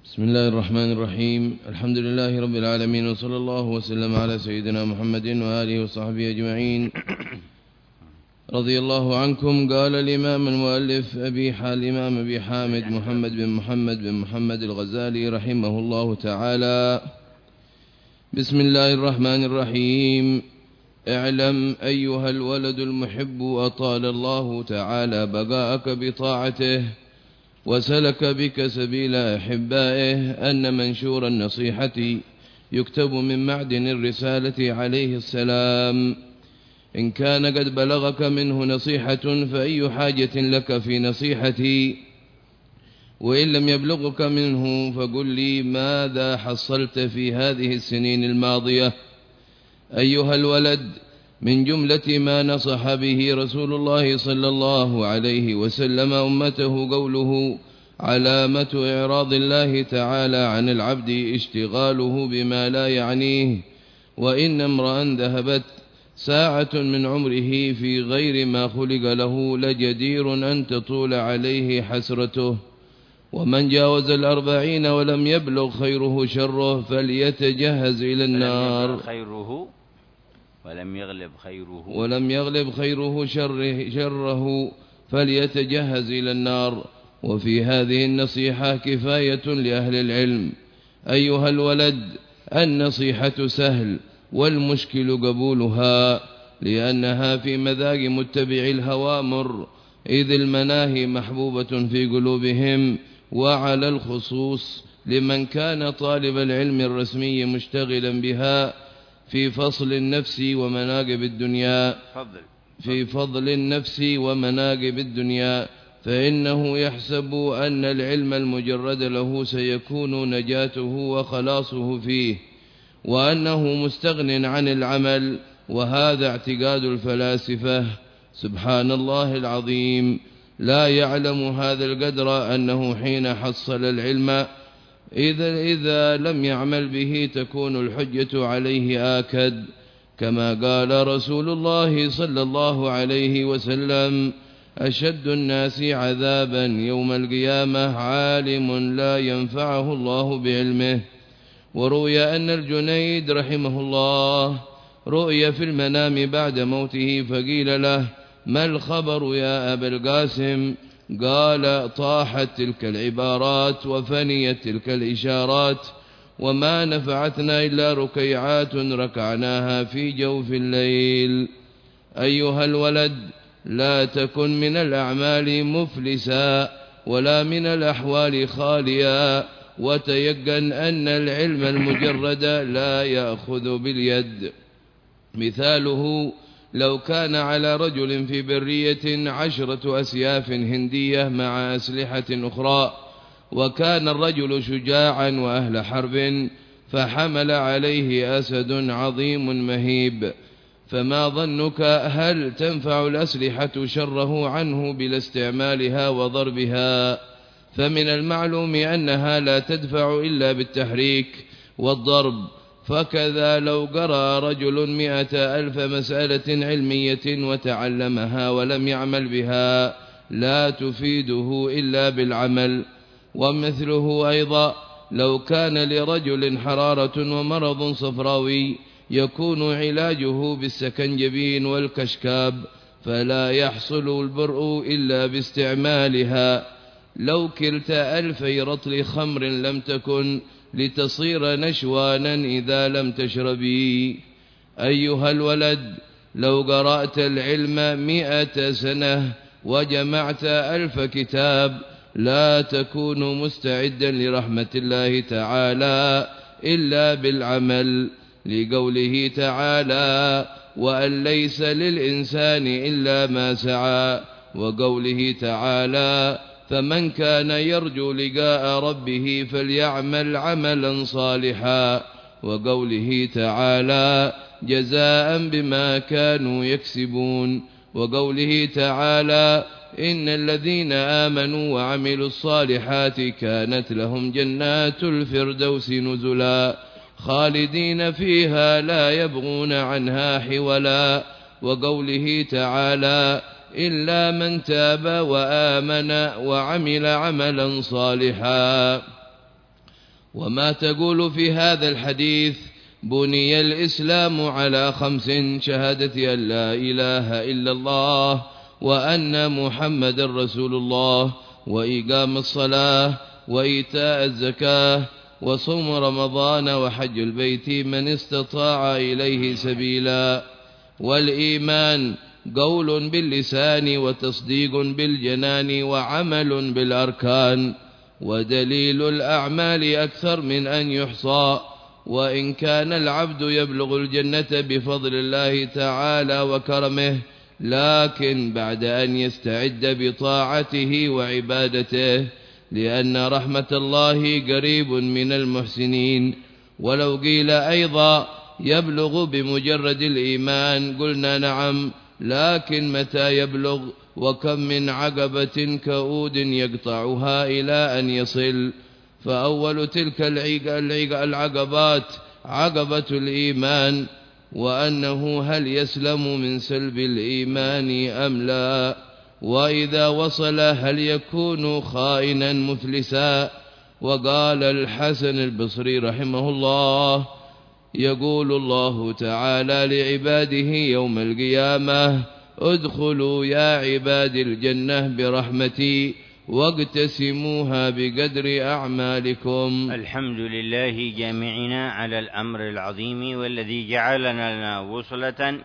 بسم الله الرحمن الرحيم. الحمد لله رب العالمين، وصلى الله وسلم على سيدنا محمد وآله وصحبه أجمعين. رضي الله عنكم. قال الإمام المؤلف الإمام أبي حامد محمد بن محمد الغزالي رحمه الله تعالى: بسم الله الرحمن الرحيم. اعلم أيها الولد المحب، أطال الله تعالى بقاءك بطاعته وسلك بك سبيل أحبائه، أن منشور النصيحة يكتب من معدن الرسالة عليه السلام. إن كان قد بلغك منه نصيحة فأي حاجة لك في نصيحتي؟ وإن لم يبلغك منه فقل لي ماذا حصلت في هذه السنين الماضية؟ أيها الولد، من جملة ما نصح به رسول الله صلى الله عليه وسلم أمته قوله: علامة إعراض الله تعالى عن العبد اشتغاله بما لا يعنيه، وإن امرأ ذهبت ساعة من عمره في غير ما خلق له لجدير أن تطول عليه حسرته. ومن جاوز 40 ولم يبلغ خيره شره فليتجهز إلى النار. ولم يغلب خيره شره فليتجهز إلى النار. وفي هذه النصيحة كفاية لأهل العلم. أيها الولد، النصيحة سهل والمشكل قبولها، لأنها في مذاق متبع الهوى مر، إذ المناهي محبوبة في قلوبهم، وعلى الخصوص لمن كان طالب العلم الرسمي مشتغلا بها في فضل النفس ومناقب الدنيا، فإنه يحسب أن العلم المجرد له سيكون نجاته وخلاصه فيه، وأنه مستغن عن العمل، وهذا اعتقاد الفلاسفة. سبحان الله العظيم، لا يعلم هذا القدر أنه حين حصل العلم إذا لم يعمل به تكون الحجة عليه آكد، كما قال رسول الله صلى الله عليه وسلم: أشد الناس عذابا يوم القيامة عالم لا ينفعه الله بعلمه. وروي أن الجنيد رحمه الله رؤي في المنام بعد موته، فقيل له: ما الخبر يا أبا القاسم؟ قال: طاحت تلك العبارات وفنيت تلك الإشارات، وما نفعتنا إلا ركيعات ركعناها في جوف الليل. أيها الولد، لا تكن من الأعمال مفلسا ولا من الأحوال خاليا، وتيقن أن العلم المجرد لا يأخذ باليد. مثاله: لو كان على رجل في برية 10 أسياف هندية مع أسلحة أخرى، وكان الرجل شجاعا وأهل حرب، فحمل عليه أسد عظيم مهيب، فما ظنك هل تنفع الأسلحة شره عنه بلا استعمالها وضربها؟ فمن المعلوم أنها لا تدفع إلا بالتحريك والضرب. فكذا لو قرأ رجل 100,000 مسألة علمية وتعلمها ولم يعمل بها لا تفيده إلا بالعمل. ومثله أيضا لو كان لرجل حرارة ومرض صفراوي يكون علاجه بالسكنجبين والكشكاب، فلا يحصل البرء إلا باستعمالها. لو كلت 2000 رطل خمر لم تكن لتصير نشوانا إذا لم تشربي. أيها الولد، لو قرأت العلم 100 سنة وجمعت 1000 كتاب لا تكون مستعدا لرحمة الله تعالى إلا بالعمل، لقوله تعالى: وأن ليس للإنسان إلا ما سعى، وقوله تعالى: فمن كان يرجو لقاء ربه فليعمل عملا صالحا، وقوله تعالى: جزاء بما كانوا يكسبون، وقوله تعالى: إن الذين آمنوا وعملوا الصالحات كانت لهم جنات الفردوس نزلا خالدين فيها لا يبغون عنها حولا، وقوله تعالى: إلا من تاب وآمن وعمل عملا صالحا. وما تقول في هذا الحديث؟ بني الإسلام على 5: شهادة أن لا إله إلا الله وأن محمد رسول الله، وإقام الصلاة، وإيتاء الزكاة، وصوم رمضان، وحج البيت من استطاع إليه سبيلا. والإيمان قول باللسان وتصديق بالجنان وعمل بالأركان، ودليل الأعمال أكثر من أن يحصى. وإن كان العبد يبلغ الجنة بفضل الله تعالى وكرمه، لكن بعد أن يستعد بطاعته وعبادته، لأن رحمة الله قريب من المحسنين. ولو قيل أيضا يبلغ بمجرد الإيمان قلنا نعم، لكن متى يبلغ؟ وكم من عقبة كؤود يقطعها إلى أن يصل. فأول تلك العقبات عقبة الإيمان، وأنه هل يسلم من سلب الإيمان أم لا؟ وإذا وصل هل يكون خائنا مفلسا؟ وقال الحسن البصري رحمه الله: يقول الله تعالى لعباده يوم القيامة: ادخلوا يا عباد الجنة برحمتي واقتسموها بقدر أعمالكم. الحمد لله جامعنا على الأمر العظيم، والذي جعلنا لنا وصلة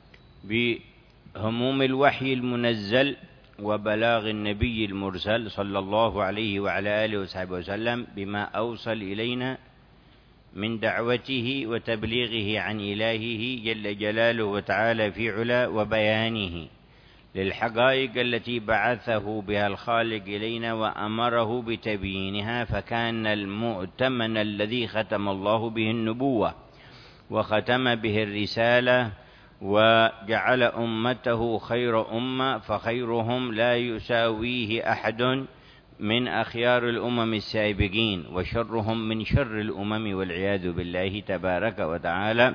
بهموم الوحي المنزل وبلاغ النبي المرسل صلى الله عليه وعلى آله وصحبه وسلم بما أوصل إلينا من دعوته وتبليغه عن إلهه جل جلاله وتعالى في علا، وبيانه للحقائق التي بعثه بها الخالق إلينا وأمره بتبيينها. فكان المؤتمن الذي ختم الله به النبوة وختم به الرسالة وجعل أمته خير أمة، فخيرهم لا يساويه أحد من أخيار الأمم السابقين، وشرهم من شر الأمم والعياذ بالله تبارك وتعالى.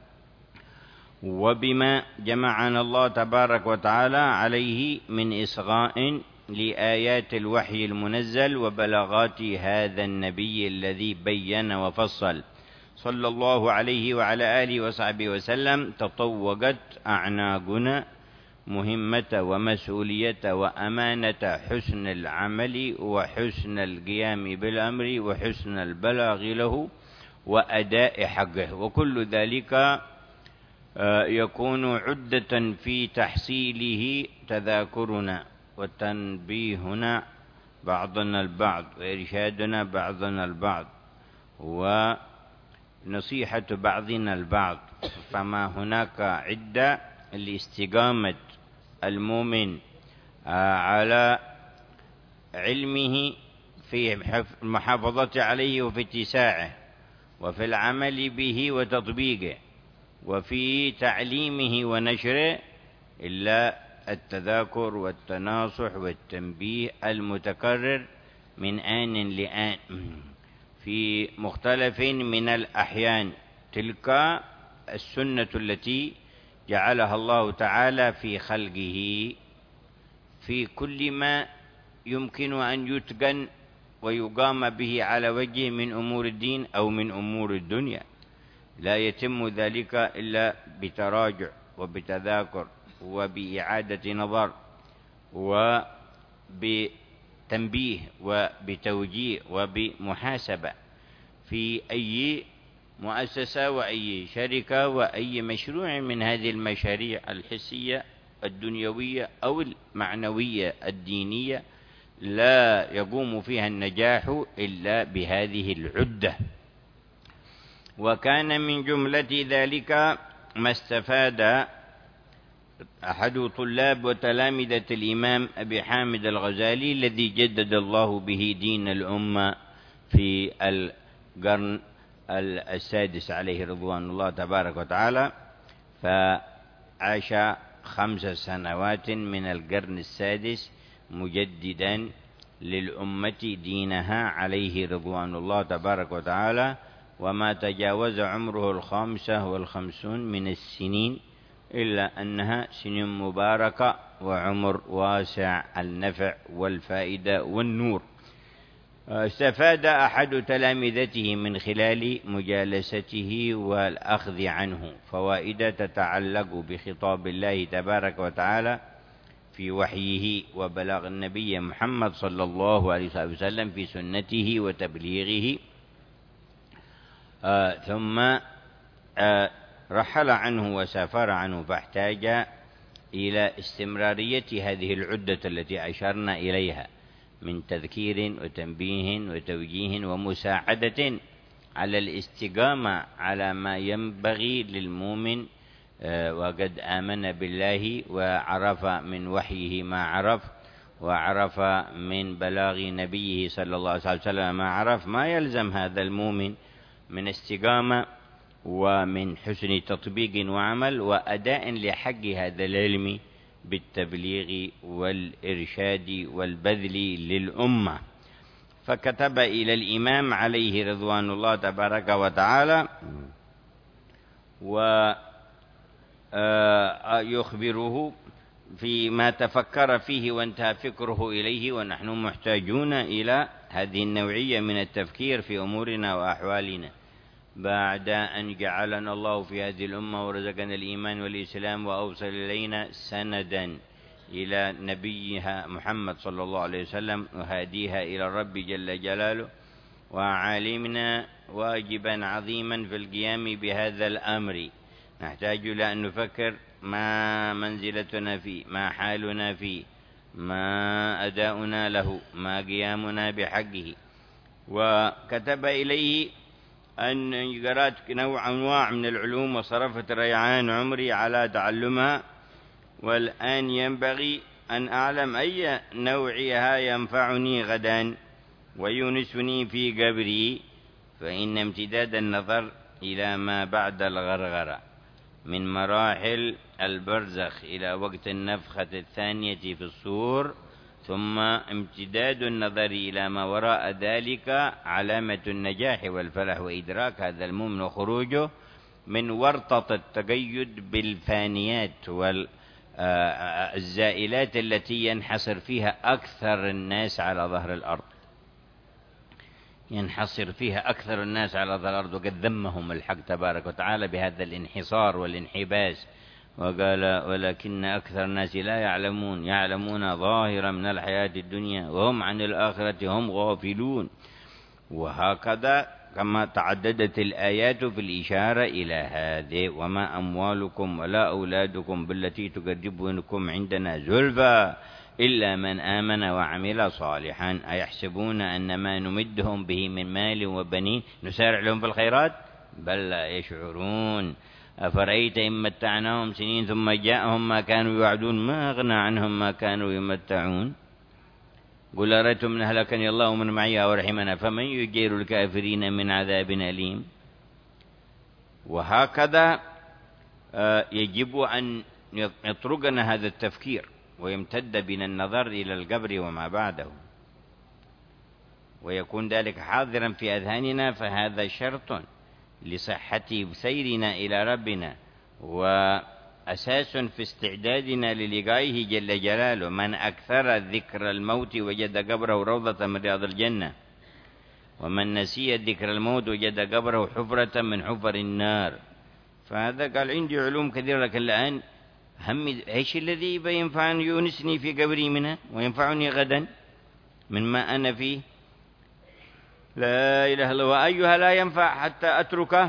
وبما جمعنا الله تبارك وتعالى عليه من إصغاء لآيات الوحي المنزل وبلاغات هذا النبي الذي بين وفصل صلى الله عليه وعلى آله وصحبه وسلم، تطوقت أعناقنا مهمة ومسؤولية وأمانة حسن العمل وحسن القيام بالأمر وحسن البلاغ له وأداء حقه. وكل ذلك يكون عدة في تحصيله تذاكرنا وتنبيهنا بعضنا البعض وإرشادنا بعضنا البعض ونصيحة بعضنا البعض. فما هناك عدة لاستقامة المؤمن على علمه في المحافظة عليه وفي اتساعه وفي العمل به وتطبيقه وفي تعليمه ونشره، إلا التذاكر والتناصح والتنبيه المتكرر من آن لآن في مختلف من الأحيان. تلك السنة التي جعلها الله تعالى في خلقه في كل ما يمكن أن يتقن ويقام به على وجه من أمور الدين أو من أمور الدنيا. لا يتم ذلك إلا بتراجع وبتذاكر وبإعادة نظر وبتنبيه وبتوجيه وبمحاسبة في أي مؤسسة وأي شركة وأي مشروع من هذه المشاريع الحسية الدنيوية أو المعنوية الدينية. لا يقوم فيها النجاح إلا بهذه العدة. وكان من جملة ذلك ما استفاد أحد طلاب وتلامذة الإمام أبي حامد الغزالي الذي جدد الله به دين الأمة في القرن السادس عليه رضوان الله تبارك وتعالى، فعاش 5 سنوات من القرن السادس مجددا للأمة دينها عليه رضوان الله تبارك وتعالى، وما تجاوز عمره 55 من السنين، إلا أنها سنين مباركة وعمر واسع النفع والفائدة والنور. استفاد أحد تلامذته من خلال مجالسته والأخذ عنه فوائد تتعلق بخطاب الله تبارك وتعالى في وحيه وبلاغ النبي محمد صلى الله عليه وسلم في سنته وتبليغه. ثم رحل عنه وسافر عنه، فاحتاج إلى استمرارية هذه العدة التي أشرنا إليها من تذكير وتنبيه وتوجيه ومساعدة على الاستقامة على ما ينبغي للمؤمن، وقد آمن بالله وعرف من وحيه ما عرف، وعرف من بلاغ نبيه صلى الله عليه وسلم ما عرف، ما يلزم هذا المؤمن من استقامة ومن حسن تطبيق وعمل وأداء لحق هذا العلم بالتبليغ والإرشاد والبذل للأمة. فكتب إلى الإمام عليه رضوان الله تبارك وتعالى ويخبره فيما تفكر فيه وانتهى فكره إليه، ونحن محتاجون إلى هذه النوعية من التفكير في أمورنا وأحوالنا بعد أن جعلنا الله في هذه الأمة ورزقنا الإيمان والإسلام وأوصل إلينا سندا إلى نبيها محمد صلى الله عليه وسلم وهاديها إلى الرب جل جلاله، وعالمنا واجبا عظيما في القيام بهذا الأمر. نحتاج إلى أن نفكر ما منزلتنا فيه، ما حالنا فيه، ما أداؤنا له، ما قيامنا بحقه. وكتب إليه أن قرأت أنواع من العلوم وصرفت ريعان عمري على تعلمها، والآن ينبغي أن أعلم أي نوعها ينفعني غدا ويونسني في قبري، فإن امتداد النظر إلى ما بعد الغرغرة من مراحل البرزخ إلى وقت النفخة الثانية في الصور، ثم امتداد النظر إلى ما وراء ذلك علامة النجاح والفلاح وإدراك هذا المؤمن وخروجه من ورطة التقيد بالفانيات والزائلات التي ينحصر فيها أكثر الناس على ظهر الأرض. ينحصر فيها أكثر الناس على ظهر الأرض، وقد ذمهم الحق تبارك وتعالى بهذا الانحصار والانحباس، وقال ولكن أكثر الناس لا يعلمون ظاهرا من الحياة الدنيا وهم عن الآخرة هم غافلون. وهكذا كما تعددت الآيات في الإشارة إلى هذه: وما أموالكم ولا أولادكم بالتي تقربكم عندنا زلفى إلا من آمن وعمل صالحا أيحسبون أن ما نمدهم به من مال وبنين نسارع لهم في الخيرات بل لا يشعرون. أفرأيت إن متعناهم سنين ثم جاءهم ما كانوا يوعدون ما أغنى عنهم ما كانوا يمتعون. قل أرأيتم من أهلكني الله ومن معي ورحمنا فمن يجير الكافرين من عذاب أليم. وهكذا يجب أن يطرقنا هذا التفكير ويمتد بنا النظر إلى القبر وما بعده، ويكون ذلك حاضرا في أذهاننا، فهذا شرط لصحة سيرنا إلى ربنا وأساس في استعدادنا للقائه جل جلاله. من أكثر ذكر الموت وجد قبره روضة من رياض الجنة، ومن نسي ذكر الموت وجد قبره حفرة من حفر النار. فهذا قال عندي علوم كثيرة لكن الآن همي ايش الذي ينفعني يونسني في قبري منها وينفعني غدا مما أنا فيه؟ لا إله إلا الله، وأيها لا ينفع حتى أتركه.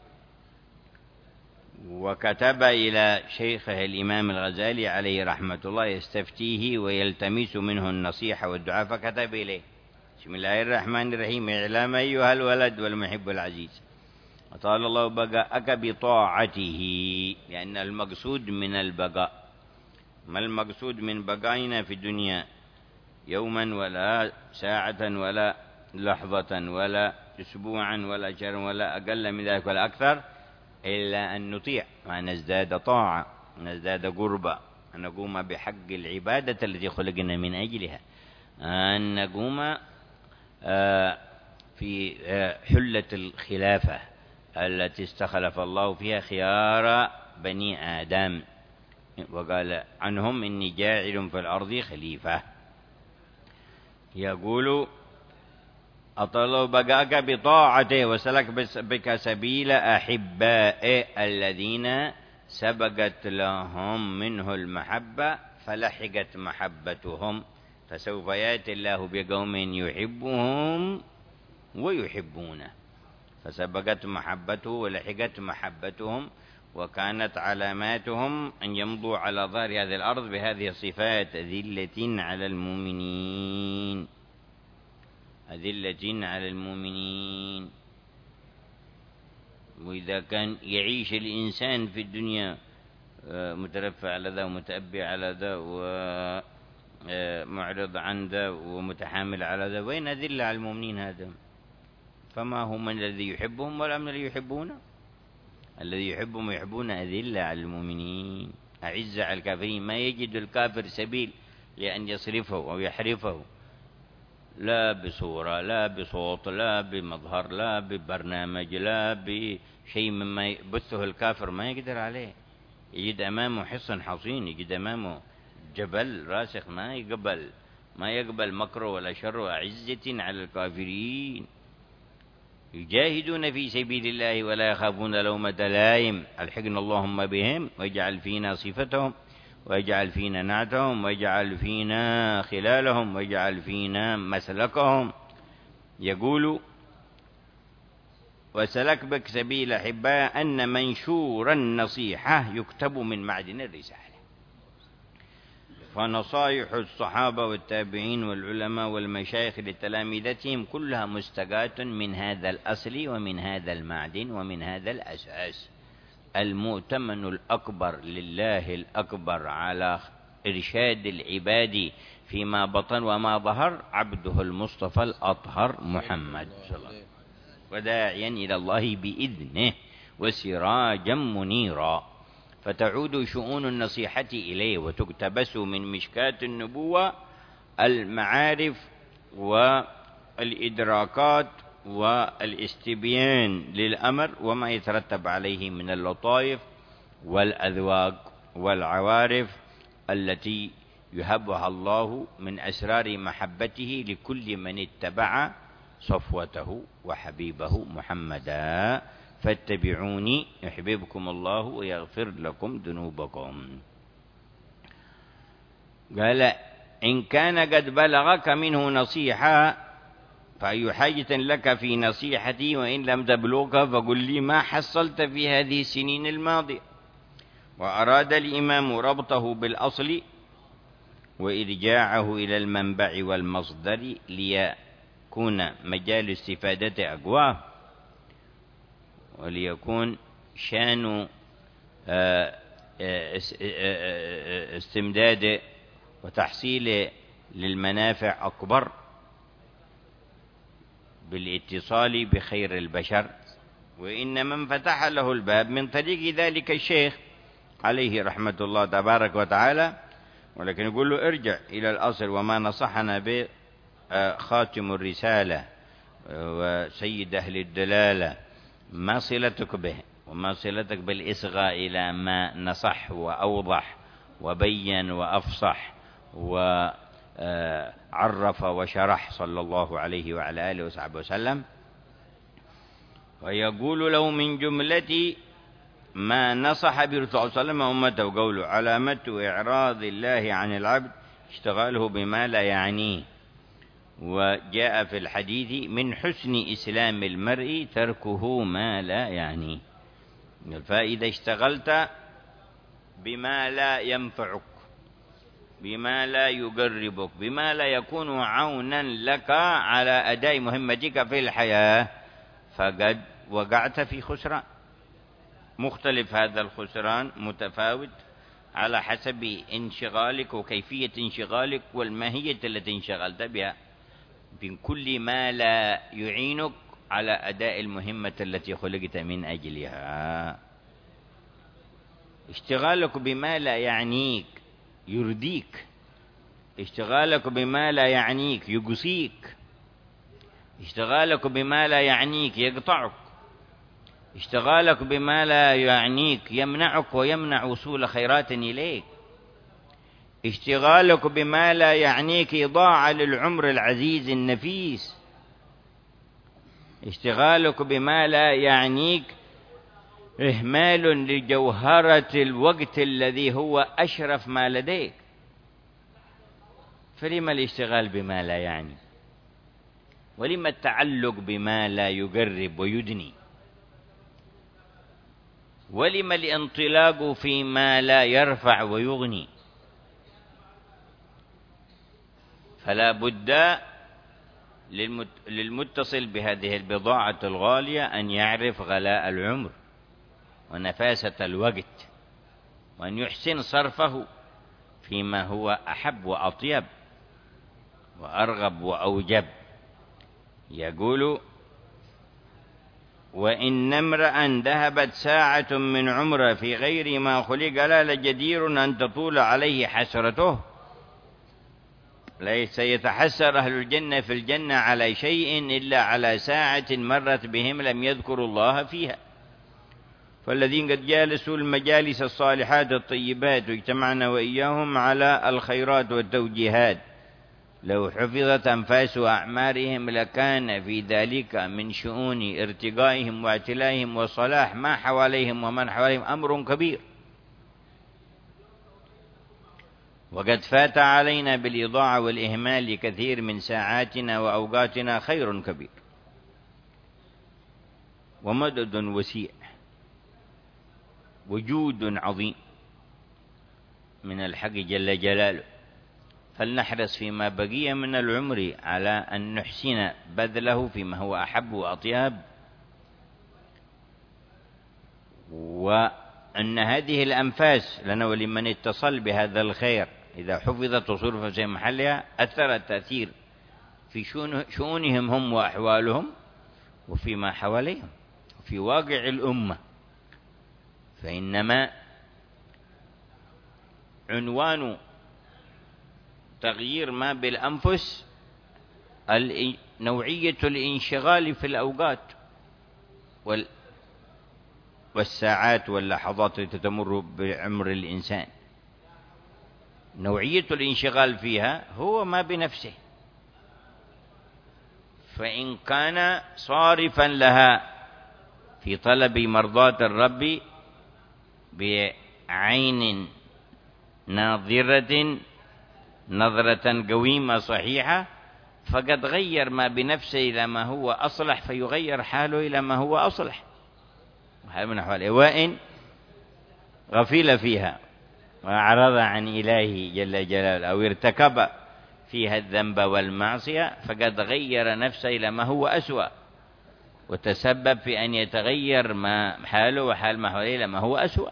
وكتب إلى شيخه الإمام الغزالي عليه رحمة الله يستفتيه ويلتمس منه النصيحة والدعاء، فكتب إليه: بسم الله الرحمن الرحيم، اعلم أيها الولد والمحب العزيز أطال الله بقاءك بطاعته، لأن المقصود من البقاء. ما المقصود من بقائنا في الدنيا؟ يوما ولا ساعة ولا لحظة ولا أسبوعا ولا شهرا ولا أقل من ذلك ولا أكثر، إلا أن نطيع ونزداد طاعة ونزداد قربا، أن نقوم بحق العبادة التي خلقنا من أجلها، أن نقوم في حلة الخلافة التي استخلف الله فيها خيار بني آدم، وقال عنهم إني جاعل في الأرض خليفة. يقول أطلوا بقاك بطاعته وسلك بك سبيل أحبائه الذين سبقت لهم منه المحبة فلحقت محبتهم، فسوف يأتي الله بقوم يحبهم ويحبونه، فسبقت محبته ولحقت محبتهم، وكانت علاماتهم أن يمضوا على ظهر هذه الأرض بهذه الصفات: أذلة على المؤمنين، أذلة على المؤمنين. وإذا كان يعيش الإنسان في الدنيا مترفع على ذا ومتأبي على ذا ومعرض عن ذا ومتحامل على ذا، وين أذلة على المؤمنين هذا؟ فما هو من الذي يحبهم ولا من الذي يحبونه؟ الذي يحبهم ويحبون أذلة على المؤمنين أعزة على الكافرين. ما يجد الكافر سبيل لأن يصرفه أو يحرفه، لا بصورة لا بصوت لا بمظهر لا ببرنامج لا بشيء مما يبثه الكافر، ما يقدر عليه. يجد أمامه حصن حصين، يجد أمامه جبل راسخ، ما يقبل مكره ولا شره. أعزة على الكافرين يجاهدون في سبيل الله ولا يخافون لومة لائم. ألحقنا اللهم بهم واجعل فينا صفتهم واجعل فينا نعتهم واجعل فينا خلالهم واجعل فينا مسلكهم. يقول: وسلك بك سبيل أحباء أن منشور النصيحة يكتب من معدن الرسالة. فنصائح الصحابة والتابعين والعلماء والمشايخ لتلامذتهم كلها مستقاة من هذا الأصل ومن هذا المعدن ومن هذا الأساس. المؤتمن الأكبر لله الأكبر على إرشاد العباد فيما بطن وما ظهر عبده المصطفى الأطهر محمد صلى الله عليه وسلم، وداعيا إلى الله بإذنه وسراجا منيرا. فتعود شؤون النصيحة إليه وتقتبس من مشكاة النبوة المعارف والإدراكات والاستبيان للأمر وما يترتب عليه من اللطائف والأذواق والعوارف التي يهبها الله من أسرار محبته لكل من اتبع صفوته وحبيبه محمدا. فاتبعوني يحببكم الله ويغفر لكم ذنوبكم. قال: إن كان قد بلغك منه نصيحة فأي حاجة لك في نصيحتي، وإن لم تبلغك فقل لي ما حصلت في هذه السنين الماضية. وأراد الإمام ربطه بالأصل وإرجاعه إلى المنبع والمصدر ليكون مجال استفادة أقوى، وليكون شان استمداد وتحصيل للمنافع أكبر بالاتصال بخير البشر. وإن من فتح له الباب من طريق ذلك الشيخ عليه رحمة الله تبارك وتعالى، ولكن يقول له: ارجع إلى الأصل وما نصحنا به خاتم الرسالة وسيد أهل الدلالة. ما صلتك به وما صلتك بالإصغاء إلى ما نصح وأوضح وبين وأفصح وعرف وشرح صلى الله عليه وعلى آله وصحبه وسلم. ويقول له: من جملة ما نصح به صلى الله عليه وسلم أمته قوله: علامة إعراض الله عن العبد اشتغاله بما لا يعنيه. وجاء في الحديث: من حسن إسلام المرء تركه ما لا يعنيه. فإذا اشتغلت بما لا ينفعك، بما لا يقربك، بما لا يكون عونا لك على أداء مهمتك في الحياة، فقد وقعت في خسران. مختلف هذا الخسران، متفاوت على حسب انشغالك وكيفية انشغالك والماهية التي انشغلت بها، من كل ما لا يعينك على أداء المهمة التي خلقت من أجلها. اشتغالك بما لا يعنيك يرديك، اشتغالك بما لا يعنيك يقصيك، اشتغالك بما لا يعنيك يقطعك، اشتغالك بما لا يعنيك يمنعك ويمنع وصول خيرات إليك، اشتغالك بما لا يعنيك إضاعة للعمر العزيز النفيس، اشتغالك بما لا يعنيك إهمال لجوهرة الوقت الذي هو أشرف ما لديك. فلما الاشتغال بما لا يعني؟ ولما التعلق بما لا يقرب ويدني؟ ولما الانطلاق فيما لا يرفع ويغني؟ فلا بد للمتصل بهذه البضاعة الغالية أن يعرف غلاء العمر ونفاسة الوقت، وأن يحسن صرفه فيما هو أحب وأطيب وأرغب وأوجب. يقول: وإن امرأ ذهبت ساعة من عمره في غير ما خلق له لجدير أن تطول عليه حسرته. ليس يتحسر أهل الجنة في الجنة على شيء إلا على ساعة مرت بهم لم يذكروا الله فيها. فالذين قد جالسوا المجالس الصالحات الطيبات واجتمعنا وإياهم على الخيرات والتوجيهات، لو حفظت أنفاس أعمارهم لكان في ذلك من شؤون ارتقائهم واعتلائهم وصلاح ما حواليهم ومن حواليهم أمر كبير. وقد فات علينا بالإضاعة والإهمال لكثير من ساعاتنا وأوقاتنا خير كبير ومدد وسيع وجود عظيم من الحق جل جلاله. فلنحرص فيما بقي من العمر على أن نحسن بذله فيما هو أحب وأطيب، وأن هذه الأنفاس لنا ولمن اتصل بهذا الخير إذا حفظت وصرفت في محلها أثرت تأثير في شؤونهم هم وأحوالهم وفيما حواليهم وفي واقع الأمة. فإنما عنوان تغيير ما بالأنفس نوعية الانشغال في الأوقات والساعات واللحظات التي تمر بعمر الإنسان. نوعية الانشغال فيها هو ما بنفسه، فإن كان صارفا لها في طلب مرضاة الرب بعين ناظرة نظرة قويمة صحيحة، فقد غير ما بنفسه إلى ما هو أصلح، فيغير حاله إلى ما هو أصلح من حاله. وإن غفل فيها وأعرض عن إلهه جل جلاله أو ارتكب فيها الذنب والمعصية فقد غير نفسه إلى ما هو أسوأ، وتسبب في أن يتغير ما حاله وحال ما حواليه إلى ما هو أسوأ.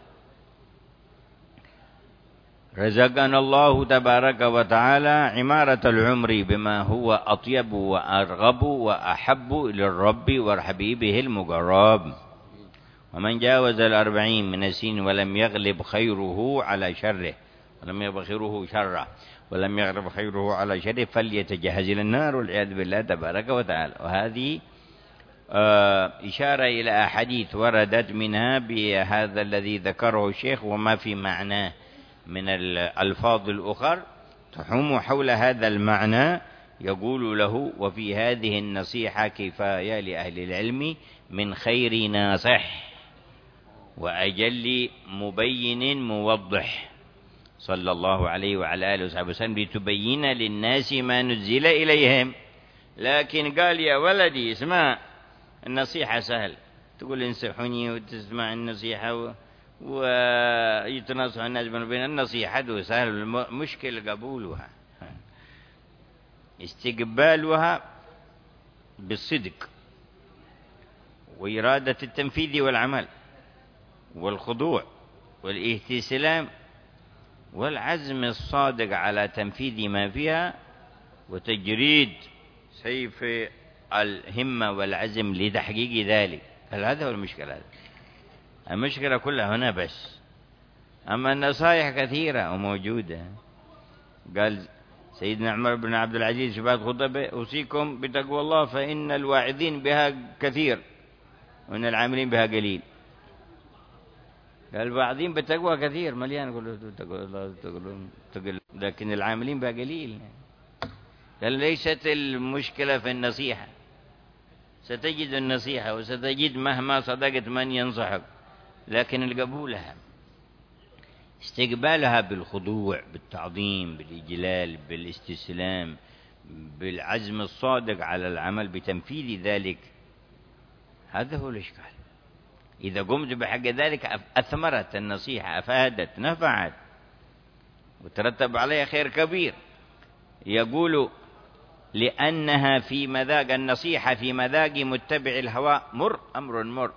رزقنا الله تبارك وتعالى عمارة العمر بما هو أطيب وأرغب وأحب للرب وحبيبه المقرب. ومن جاوز 40 من السن ولم يغلب خيره على شره ولم يبخره شره ولم يغلب خيره على شره فليتجهز إلى النار والعياذ بالله تبارك وتعالى. وهذه إشارة إلى أحاديث وردت منها بهذا الذي ذكره الشيخ وما في معناه من الألفاظ الأخر تحوم حول هذا المعنى. يقول له: وفي هذه النصيحة كفاية لأهل العلم من خير ناصح وأجل مبين موضح صلى الله عليه وعلى آله وصحبه وسلم لتبين للناس ما نزل إليهم. لكن قال: يا ولدي اسمع، النصيحة سهل، تقول انصحوني وتسمع النصيحة ويتناصح الناس بين النصيحة سهل، المشكلة قبولها، استقبالها بالصدق وإرادة التنفيذ والعمل والخضوع والاستسلام والعزم الصادق على تنفيذ ما فيها وتجريد سيف الهمة والعزم لتحقيق ذلك. هذا هو المشكلة. المشكلة كلها هنا بس. أما النصائح كثيرة وموجودة. قال سيدنا عمر بن عبد العزيز في بعض خطبه: أوصيكم بتقوى الله فإن الواعظين بها كثير وإن العاملين بها قليل. قال الواعظين بتقوى كثير مليان، تقول الله تقول، لكن العاملين بها قليل. قال ليست المشكلة في النصيحة، ستجد النصيحة وستجد مهما صدقت من ينصحك، لكن القبولها استقبالها بالخضوع، بالتعظيم، بالإجلال، بالاستسلام، بالعزم الصادق على العمل بتنفيذ ذلك، هذا هو الإشكال. إذا قمت بحق ذلك أثمرت النصيحة، أفادت، نفعت، وترتب عليها خير كبير. يقول لأنها في مذاق النصيحة في مذاق متبع الهوى مر، أمر مر،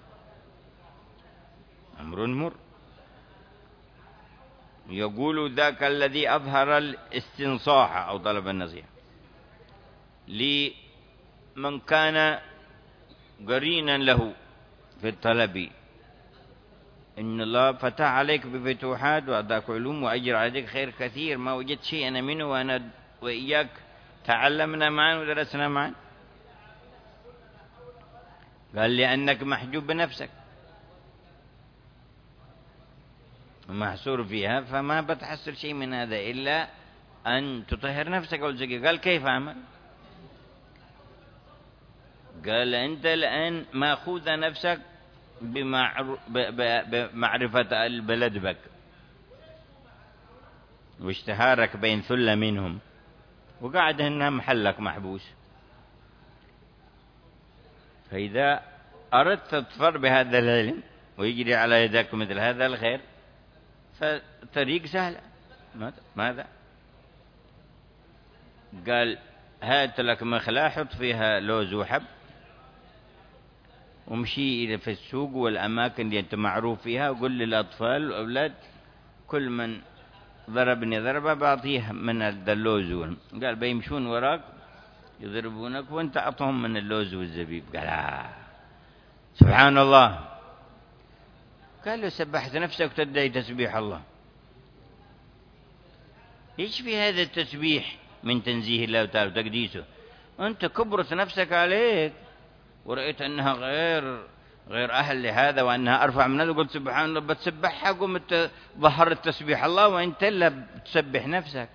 أمر مر. يقول ذاك الذي أظهر الاستنصاح أو طلب النصيحة لمن كان قرينا له في الطلب، إن الله فتح عليك بفتوحات وأعطاك علوم وأجر عليك خير كثير ما وجدت شيء أنا منه، وأنا وإياك تعلمنا معا ودرسنا معا. قال لأنك محجوب بنفسك ومحصور فيها، فما بتحصل شيء من هذا إلا أن تطهر نفسك أول شيء. قال كيف أعمل؟ قال أنت الآن مأخوذ نفسك بمعرفة البلد بك واشتهارك بين ثلة منهم، وقاعد هنا محلك محبوس. فإذا أردت تظفر بهذا العلم ويجري على يدك مثل هذا الخير فطريق سهلة. ماذا؟ قال هات لك مخلاة حط فيها لوز وحب ومشي في السوق والأماكن اللي أنت معروف فيها، وقل للأطفال والأولاد كل من ضربني ضربة بعطيه من اللوز. قال بيمشون وراك يضربونك وانت أعطهم من اللوز والزبيب. قال سبحان الله. قال له سبحت نفسك تدعي تسبيح الله، ايش في هذا التسبيح من تنزيه الله تعالى وتقديسه؟ أنت كبرت نفسك عليك ورأيت أنها غير أهل لهذا وأنها أرفع من هذا، وقلت سبحان الله بتسبحها، قمت ظهرت تسبيح الله وأنت لا بتسبح نفسك.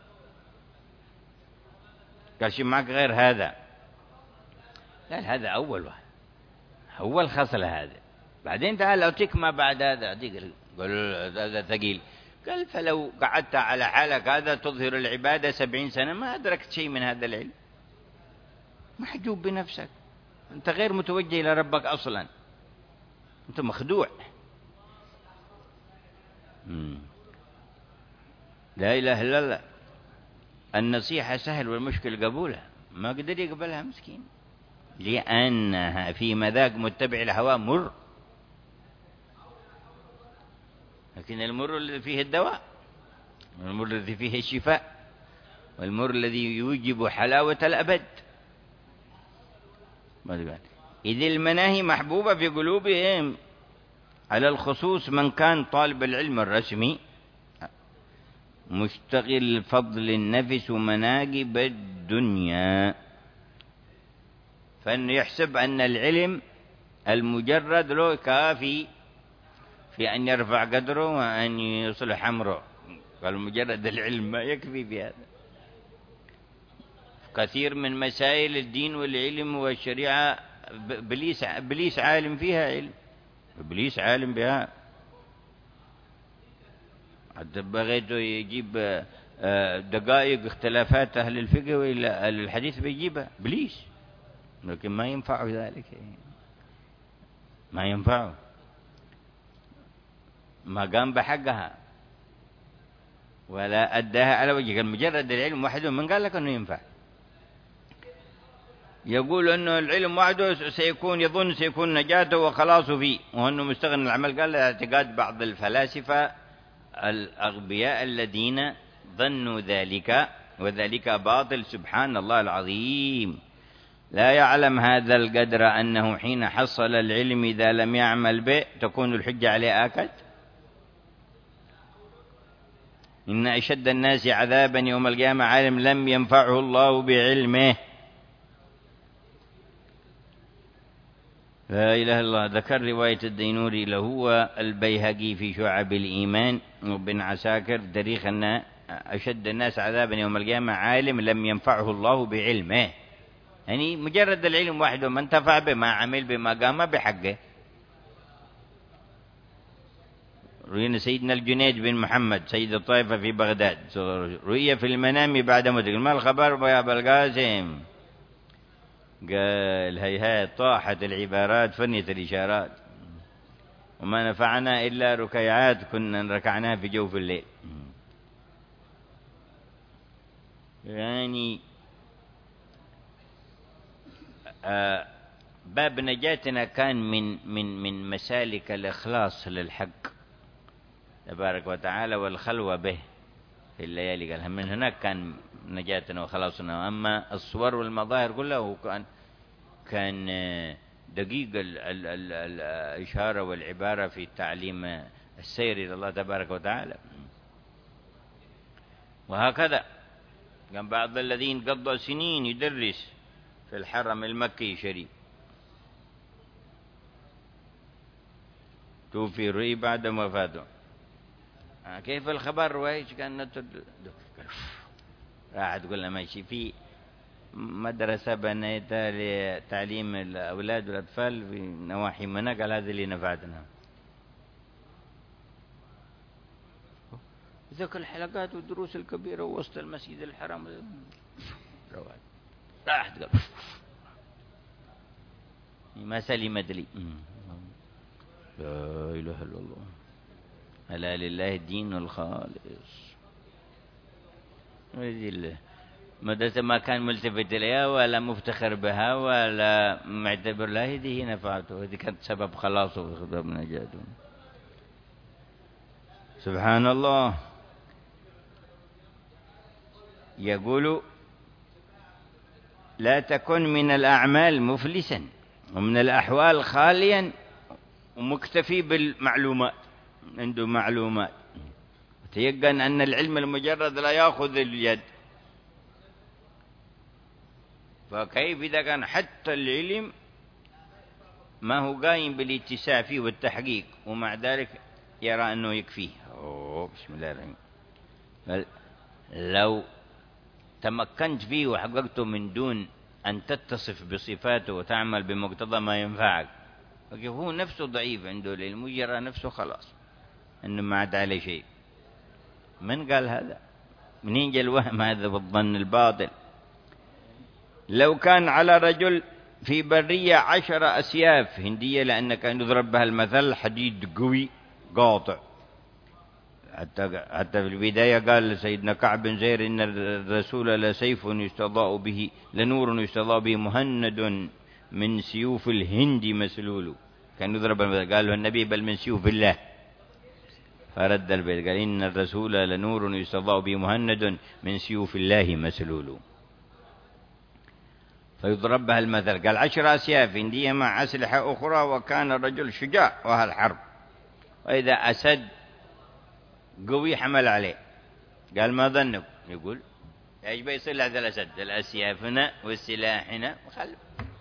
قال شيء معك غير هذا؟ قال هذا أول واحد، أول خصلة هذا، بعدين تعال أعطيك ما بعد هذا أعطيك. قال هذا ثقيل. قال فلو قعدت على حالك هذا تظهر العبادة 70 سنة ما أدركت شيء من هذا العلم، محجوب بنفسك، أنت غير متوجه إلى ربك أصلا، أنت مخدوع. لا إله إلا الله. النصيحة سهل والمشكل قبولها، ما قدر يقبلها مسكين، لأنها في مذاق متبع الهوى مر. لكن المر الذي فيه الدواء، والمر الذي فيه الشفاء، والمر الذي يوجب حلاوة الأبد. إذ المناهي محبوبة في قلوبهم، على الخصوص من كان طالب العلم الرسمي مشتغل فضل النفس ومناقب الدنيا، فإنه يحسب أن العلم المجرد له كافي في أن يرفع قدره وأن يصلح أمره. قال مجرد العلم ما يكفي في هذا. كثير من مسائل الدين والعلم والشريعة إبليس عالم فيها، علم إبليس عالم بها. حتى بغيته يجيب دقائق اختلافات أهل الفقه وإلى أهل الحديث بيجيبها إبليس، لكن ما ينفعه ذلك، ما ينفعه، ما قام بحقها ولا أداها على وجهها. مجرد العلم وحده من قال لك أنه ينفع؟ يقول أنه العلم وحده سيكون نجاته وخلاصه فيه، وأنه مستغنى العمل. قال اعتقاد بعض الفلاسفة الأغبياء الذين ظنوا ذلك، وذلك باطل. سبحان الله العظيم، لا يعلم هذا القدر أنه حين حصل العلم إذا لم يعمل به تكون الحجة عليه آكد. إن أشد الناس عذابا يوم القيامة عالم لم ينفعه الله بعلمه. لا إله إلا الله. ذكر رواية الدينوري له والبيهقي في شعب الإيمان وابن عساكر تاريخ أن أشد الناس عذابا يوم القيامة عالم لم ينفعه الله بعلمه. يعني مجرد العلم وحده ما انتفع به، ما عمل به، ما قام بحقه. رؤيا سيدنا الجنيد بن محمد سيد الطائفة في بغداد، رؤيا في المنام بعد موته، ما الخبر يا أبا القاسم؟ قال هيهات طاحت العبارات فنيت الإشارات، وما نفعنا إلا ركيعات كنا ركعناها في جوف الليل. يعني باب نجاتنا كان من مسالك الإخلاص للحق تبارك وتعالى والخلوة به في الليالي. قال من هناك كان نجاتنا وخلاصنا. أما الصور والمظاهر كلها كان دقيق الإشارة والعبارة في تعليم السير إلى الله تبارك وتعالى. وهكذا كان بعض الذين قضوا سنين يدرس في الحرم المكي الشريف، توفي رؤي بعد وفاته. كيف الخبر وايش كان راح تقول له ماشي في مدرسة بنيتها لتعليم الأولاد والأطفال في نواحي منى، قال هذه اللي نفعتنا. ذاك الحلقات والدروس الكبيرة وسط المسجد الحرام راح تقول ما سلمت لي. لا إله إلا الله، ألا لله الدين الخالص. مدرسة ما كان ملتفت إليها ولا مفتخر بها ولا معتبر لها، هذه نفعته، هذه كانت سبب خلاصه وسبب نجاته. سبحان الله. يقول لا تكن من الأعمال مفلسا ومن الأحوال خاليا ومكتفي بالمعلومات، عنده معلومات، تيقن أن العلم المجرد لا يأخذ اليد. فكيف إذا كان حتى العلم ما هو قايم بالاتساع فيه والتحقيق ومع ذلك يرى أنه يكفيه؟ بسم الله الرحمن الرحيم. لو تمكنت فيه وحققته من دون أن تتصف بصفاته وتعمل بمقتضى ما ينفعك، هو نفسه ضعيف عنده العلم ويرى نفسه خلاص أنه ما عاد عليه شيء. من قال هذا؟ منين جاء الوهم هذا والظن الباطل؟ لو كان على رجل في برية 10 أسياف هندية، لأن كان يضرب بها المثل حديد قوي قاطع. حتى في البداية قال سيدنا كعب بن زهير إن الرسول لسيف يستضاء به، لنور يستضاء به، مهند من سيوف الهند مسلول. كان يضرب المثل، قال له النبي بل من سيوف الله، فرد البيت قال إن الرسول لنور يستضاء به، مهند من سيوف الله مسلول. فيضرب بها المثل. قال 10 أسياف هندية مع أسلحة أخرى، وكان الرجل شجاع وأهل حرب، وإذا أسد قوي حمل عليه. قال ما ظنك؟ يقول ايش بيصير لهذا الأسد؟ الأسياف هنا والسلاح هنا وخلف.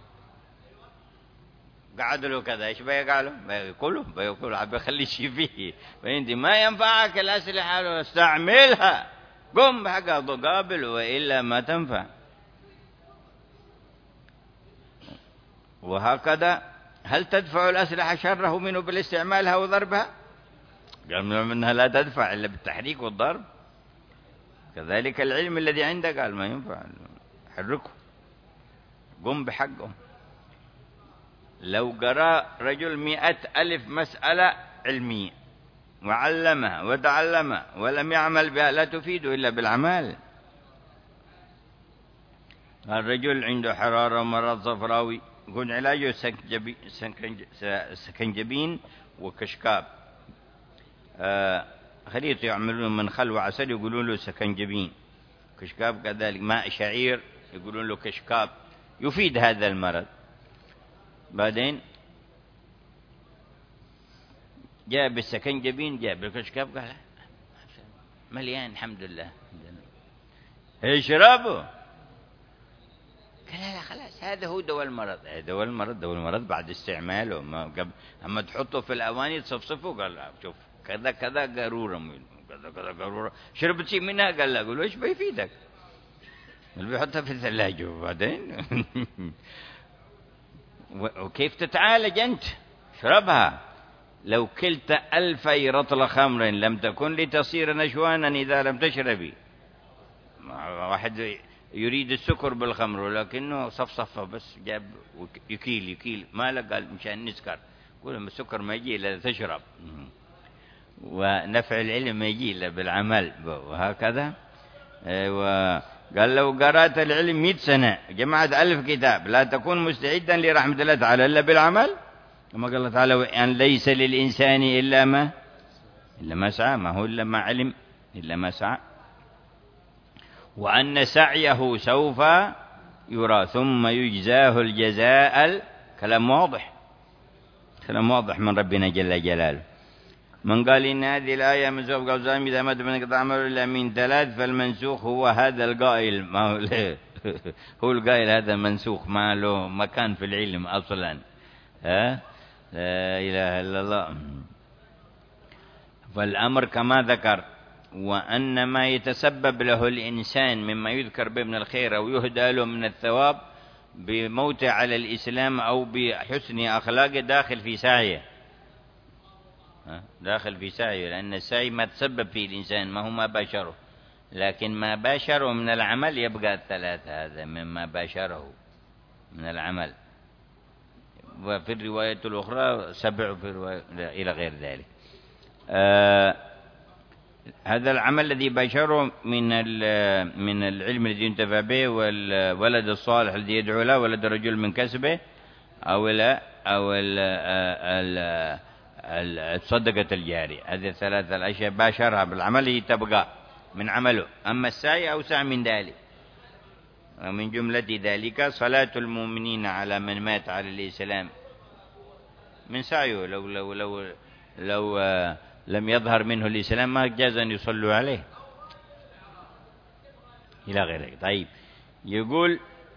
قعدوا له كذا، ايش بيقالوا؟ بيقولوا عم بيخلي شيء فيه، فانت ما ينفعك الأسلحة استعملها، قم بحقها قابل، وإلا ما تنفع. وهكذا هل تدفع الأسلحة شره منه بالاستعمالها وضربها؟ قال منها لا تدفع إلا بالتحريك والضرب. كذلك العلم الذي عندك قال ما ينفع، حركه، قم بحقه. لو قرأ رجل 100,000 مسألة علمية وعلمها وتعلمها ولم يعمل بها لا تفيد إلا بالعمل. الرجل عنده حرارة ومرض صفراوي، يكون علاجه سكنجبين وكشكاب، خليط يعملون من خل وعسل يقولون له سكنجبين، كشكاب كذلك، ماء شعير يقولون له كشكاب، يفيد هذا المرض. بعدين جاء بالسكنجبين، جاء بالكشكاب، قال مليان الحمد لله، اشربه. قال لا خلاص هذا هو دواء المرض. دواء المرض بعد استعماله، أما تحطه في الأواني تصفصفه. قال لا شوف كذا كذا قارورة، كذا كذا قارورة، شربت شيء منها؟ قال لا. قال له ايش بيفيدك؟ بيحطها في الثلاجة وبعدين وكيف تتعالج أنت؟ اشربها. لو كلت 1000 رطل خمر لم تكن لتصير نشوانا إذا لم تشربي. واحد يريد السكر بالخمر ولكنه صفصفة بس جاب يكيل ما له، قال مشان نسكر. يقول السكر ما يجي إلا تشرب، ونفع العلم ما يجي إلا بالعمل، وهكذا. وقال لو قرأت العلم 100 سنة جمعت 1000 كتاب لا تكون مستعدا لرحمة الله تعالى إلا بالعمل. كما قال الله تعالى أن ليس للإنسان إلا ما سعى، ما هو إلا ما علم إلا ما سعى، وأن سعيه سوف يرى ثم يجزاه الجزاء. كلام واضح من ربنا جل جلاله. من قال إن هذه الآية منسوخ قوزان إذا مات من قطع عمله إلا من 3 فالمنسوخ هو هذا القائل. ما هو هو القائل هذا منسوخ، ما له مكان في العلم أصلا. لا إله إلا الله. فالأمر كما ذكر، وأن ما يتسبب له الإنسان مما يذكر به من الخير أو يهدى له من الثواب بموته على الإسلام أو بحسن أخلاقه داخل في سعيه، لأن السعي ما تسبب فيه الإنسان، ما هو ما باشره، لكن ما باشره من العمل يبقى 3. هذا مما باشره من العمل. وفي الرواية الأخرى 7 في الرواية إلى غير ذلك. هذا العمل الذي باشره من العلم الذي ينتفع به، والولد الصالح الذي يدعو له، ولد الرجل من كسبه، أو الصدقة الجارية. هذه 3 الأشياء باشرها بالعمل تبقى من عمله. أما السعي أوسع من ذلك، ومن جملة ذلك صلاة المؤمنين على من مات على الإسلام من سعيه. لو لم يظهر منه الإسلام ما جاز أن يصلوا عليه إلى غيره. طيب، يقول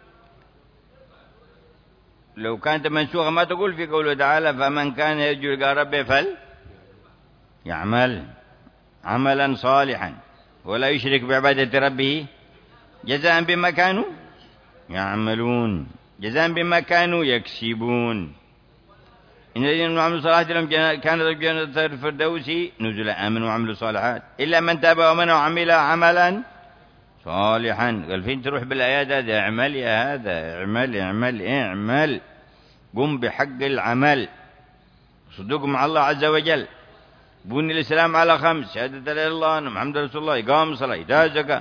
لو كانت منسوخة ما تقول في قوله تعالى فمن كان يرجو لقاء ربه فليعمل عملا صالحا ولا يشرك بعبادة ربه جزاء بما كانوا يعملون، جزاء بما كانوا يكسبون. إن الذين عملوا الصالحات لهم كانت جنة الفردوس نزلا آمنوا وعملوا الصالحات إلا من تاب وآمن وعمل عملا صالحا. قال فين تروح بالآيات؟ هذا اعمل يا هذا، اعمل قم بحق العمل، صدق مع الله عز وجل، بني الإسلام على 5: شهادة لا إله إلا الله أن محمد رسول الله، إقام الصلاة، إيتاء الزكاة.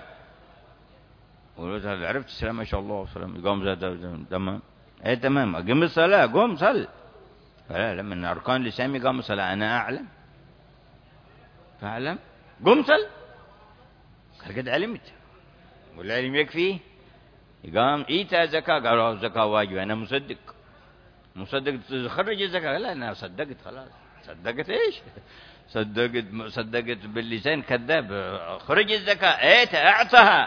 عرفت السلام ما شاء الله، إقام الزكاة تمام، تمام، أقم الصلاة، قم صل. لا من أركان الإسلام إقام الصلاة، أنا أعلم فأعلم، قم صل. قال قد علمت، والعلم يكفي. إقام إيتاء الزكاة، قالوا الزكاة واجب، أنا مصدق خرج الزكاة. لا أنا صدقت خلاص. صدقت إيش؟ صدقت باللسان كذاب. خرج الزكاة، أعطها.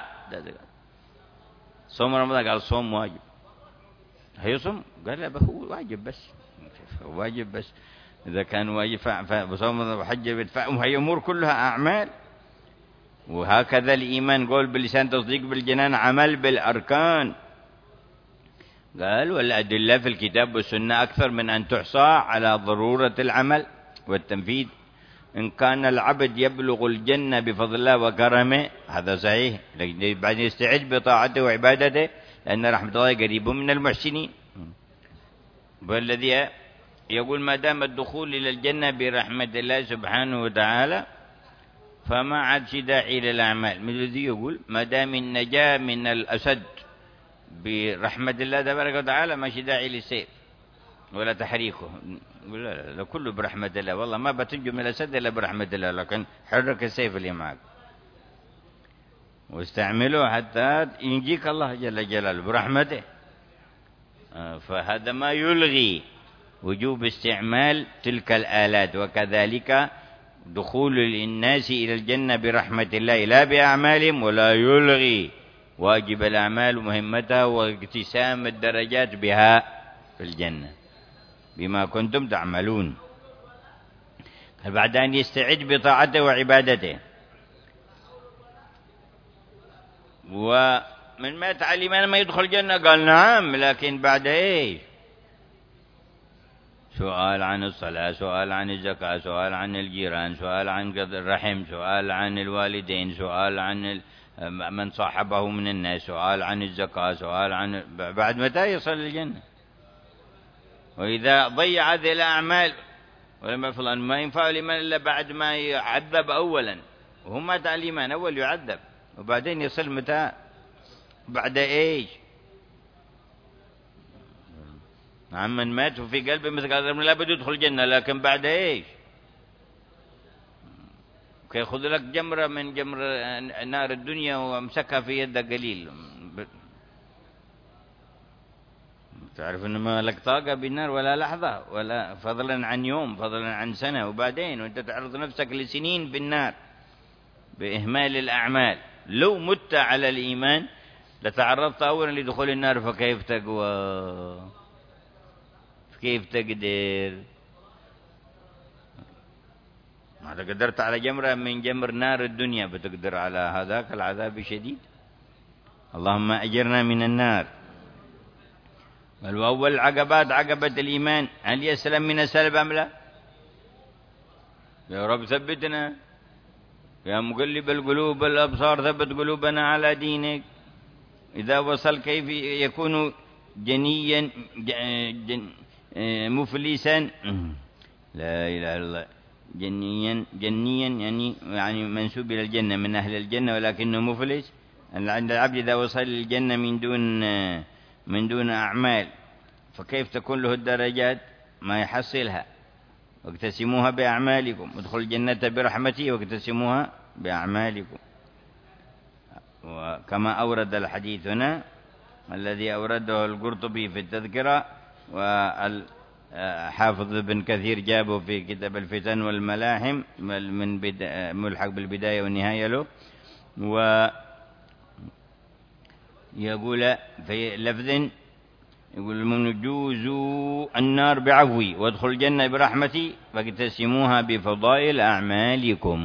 صوم رمضان، قال صوم واجب. هيصوم؟ قال لا هو واجب بس إذا كان واجب فصوم وحج بيدفع، وهي أمور كلها أعمال. وهكذا الإيمان قول باللسان، تصديق بالجنان، عمل بالأركان. قال والأدلة في الكتاب والسنة أكثر من أن تحصى على ضرورة العمل والتنفيذ. إن كان العبد يبلغ الجنة بفضل الله وكرمه هذا صحيح، لكن بعد يستعد بطاعته وعبادته، لأن رحمة الله قريب من المحسنين. والذي يقول ما دام الدخول إلى الجنة برحمة الله سبحانه وتعالى فما عاد داعي للأعمال. مثل الذي يقول ما دام النجاة من الأسد برحمة الله تبارك وتعالى ما داعي للسيف ولا تحريكه. لا كله برحمة الله، والله ما بتنجو من الأسد إلا برحمة الله، لكن حرك السيف اللي معك واستعمله حتى ينجيك الله جل جلاله برحمته. فهذا ما يلغي وجوب استعمال تلك الآلات. وكذلك دخول الناس إلى الجنة برحمة الله لا بأعمالهم، ولا يلغي واجب الأعمال ومهمتها واقتسام الدرجات بها في الجنة بما كنتم تعملون. بعد أن يستعد بطاعته وعبادته. من مات على الإيمان ما يدخل الجنة؟ قال نعم، لكن بعد إيش؟ سؤال عن الصلاة، سؤال عن الزكاة، سؤال عن الجيران، سؤال عن الرحم، سؤال عن الوالدين، سؤال عن من صاحبه من الناس، سؤال عن الزكاة، سؤال عن بعد متى يصل الجنة؟ وإذا ضيع هذه الأعمال ولم يفعل ما ينفع الإيمان إلا بعد ما يعذب أولا، وهو مات على الإيمان أول يعذب وبعدين يصل متى؟ بعد إيش؟ نعم، من مات وفي قلبه مثقال ذرة لا بد يدخل الجنة، لكن بعد إيش؟ كي يأخذ لك جمرة من جمر نار الدنيا وامسكها في يدك قليل، تعرف إنه ما لك طاقة بالنار ولا لحظة، ولا فضلا عن يوم، فضلا عن سنة، وبعدين وأنت تعرض نفسك لسنين في النار بإهمال الأعمال. لو مت على الإيمان لتعرضت أولا لدخول النار، فكيف تقوى؟ كيف تقدر؟ ما قدرت على جمرة من جمر نار الدنيا بتقدر على هذاك العذاب الشديد. اللهم أجرنا من النار. والأول العقبات عقبة الإيمان، هل يسلم من السلب أم لا؟ يا رب ثبتنا، يا مقلب القلوب والأبصار ثبت قلوبنا على دينك. إذا وصل كيف يكون جنيا مفلسا؟ لا إله إلا الله. جنيا يعني منسوب إلى الجنة، من أهل الجنة، ولكنه مفلس. عند العبد إذا وصل الجنة من دون أعمال، فكيف تكون له الدرجات؟ ما يحصلها. واقتسموها بأعمالكم، ادخلوا الجنة برحمتي واقتسموها بأعمالكم. وكما أورد الحديث هنا الذي أورده القرطبي في التذكرة، وحافظ ابن كثير جابه في كتاب الفتن والملاحم من ملحق بالبداية والنهاية له. ويقول في لفظ يقول من جوزوا النار بعفوي وادخلوا الجنة برحمتي فاقتسموها بفضائل أعمالكم.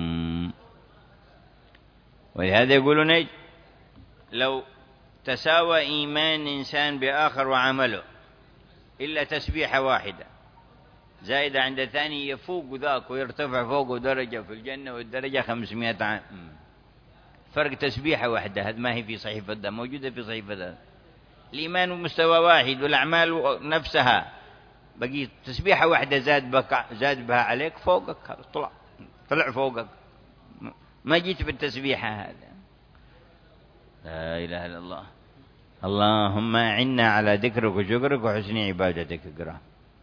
ولهذا يقولون لو تساوى إيمان إنسان بآخر وعمله إلا تسبيحة واحدة زائدة عند ثاني يفوق ذاك ويرتفع فوقه درجة في الجنة، والدرجة 500 عام، فرق تسبيحة واحدة. هذا ما هي في صحيفة ده، موجودة في صحيفة ده. الإيمان مستوى واحد والأعمال نفسها، بقي تسبيحة واحدة زاد بها عليك فوقك، طلع فوقك، ما جيت بالتسبيحة هذا. لا إله إلا الله. اللهم أعنا على ذكرك وشكرك وحسن عبادتك. اقرأ.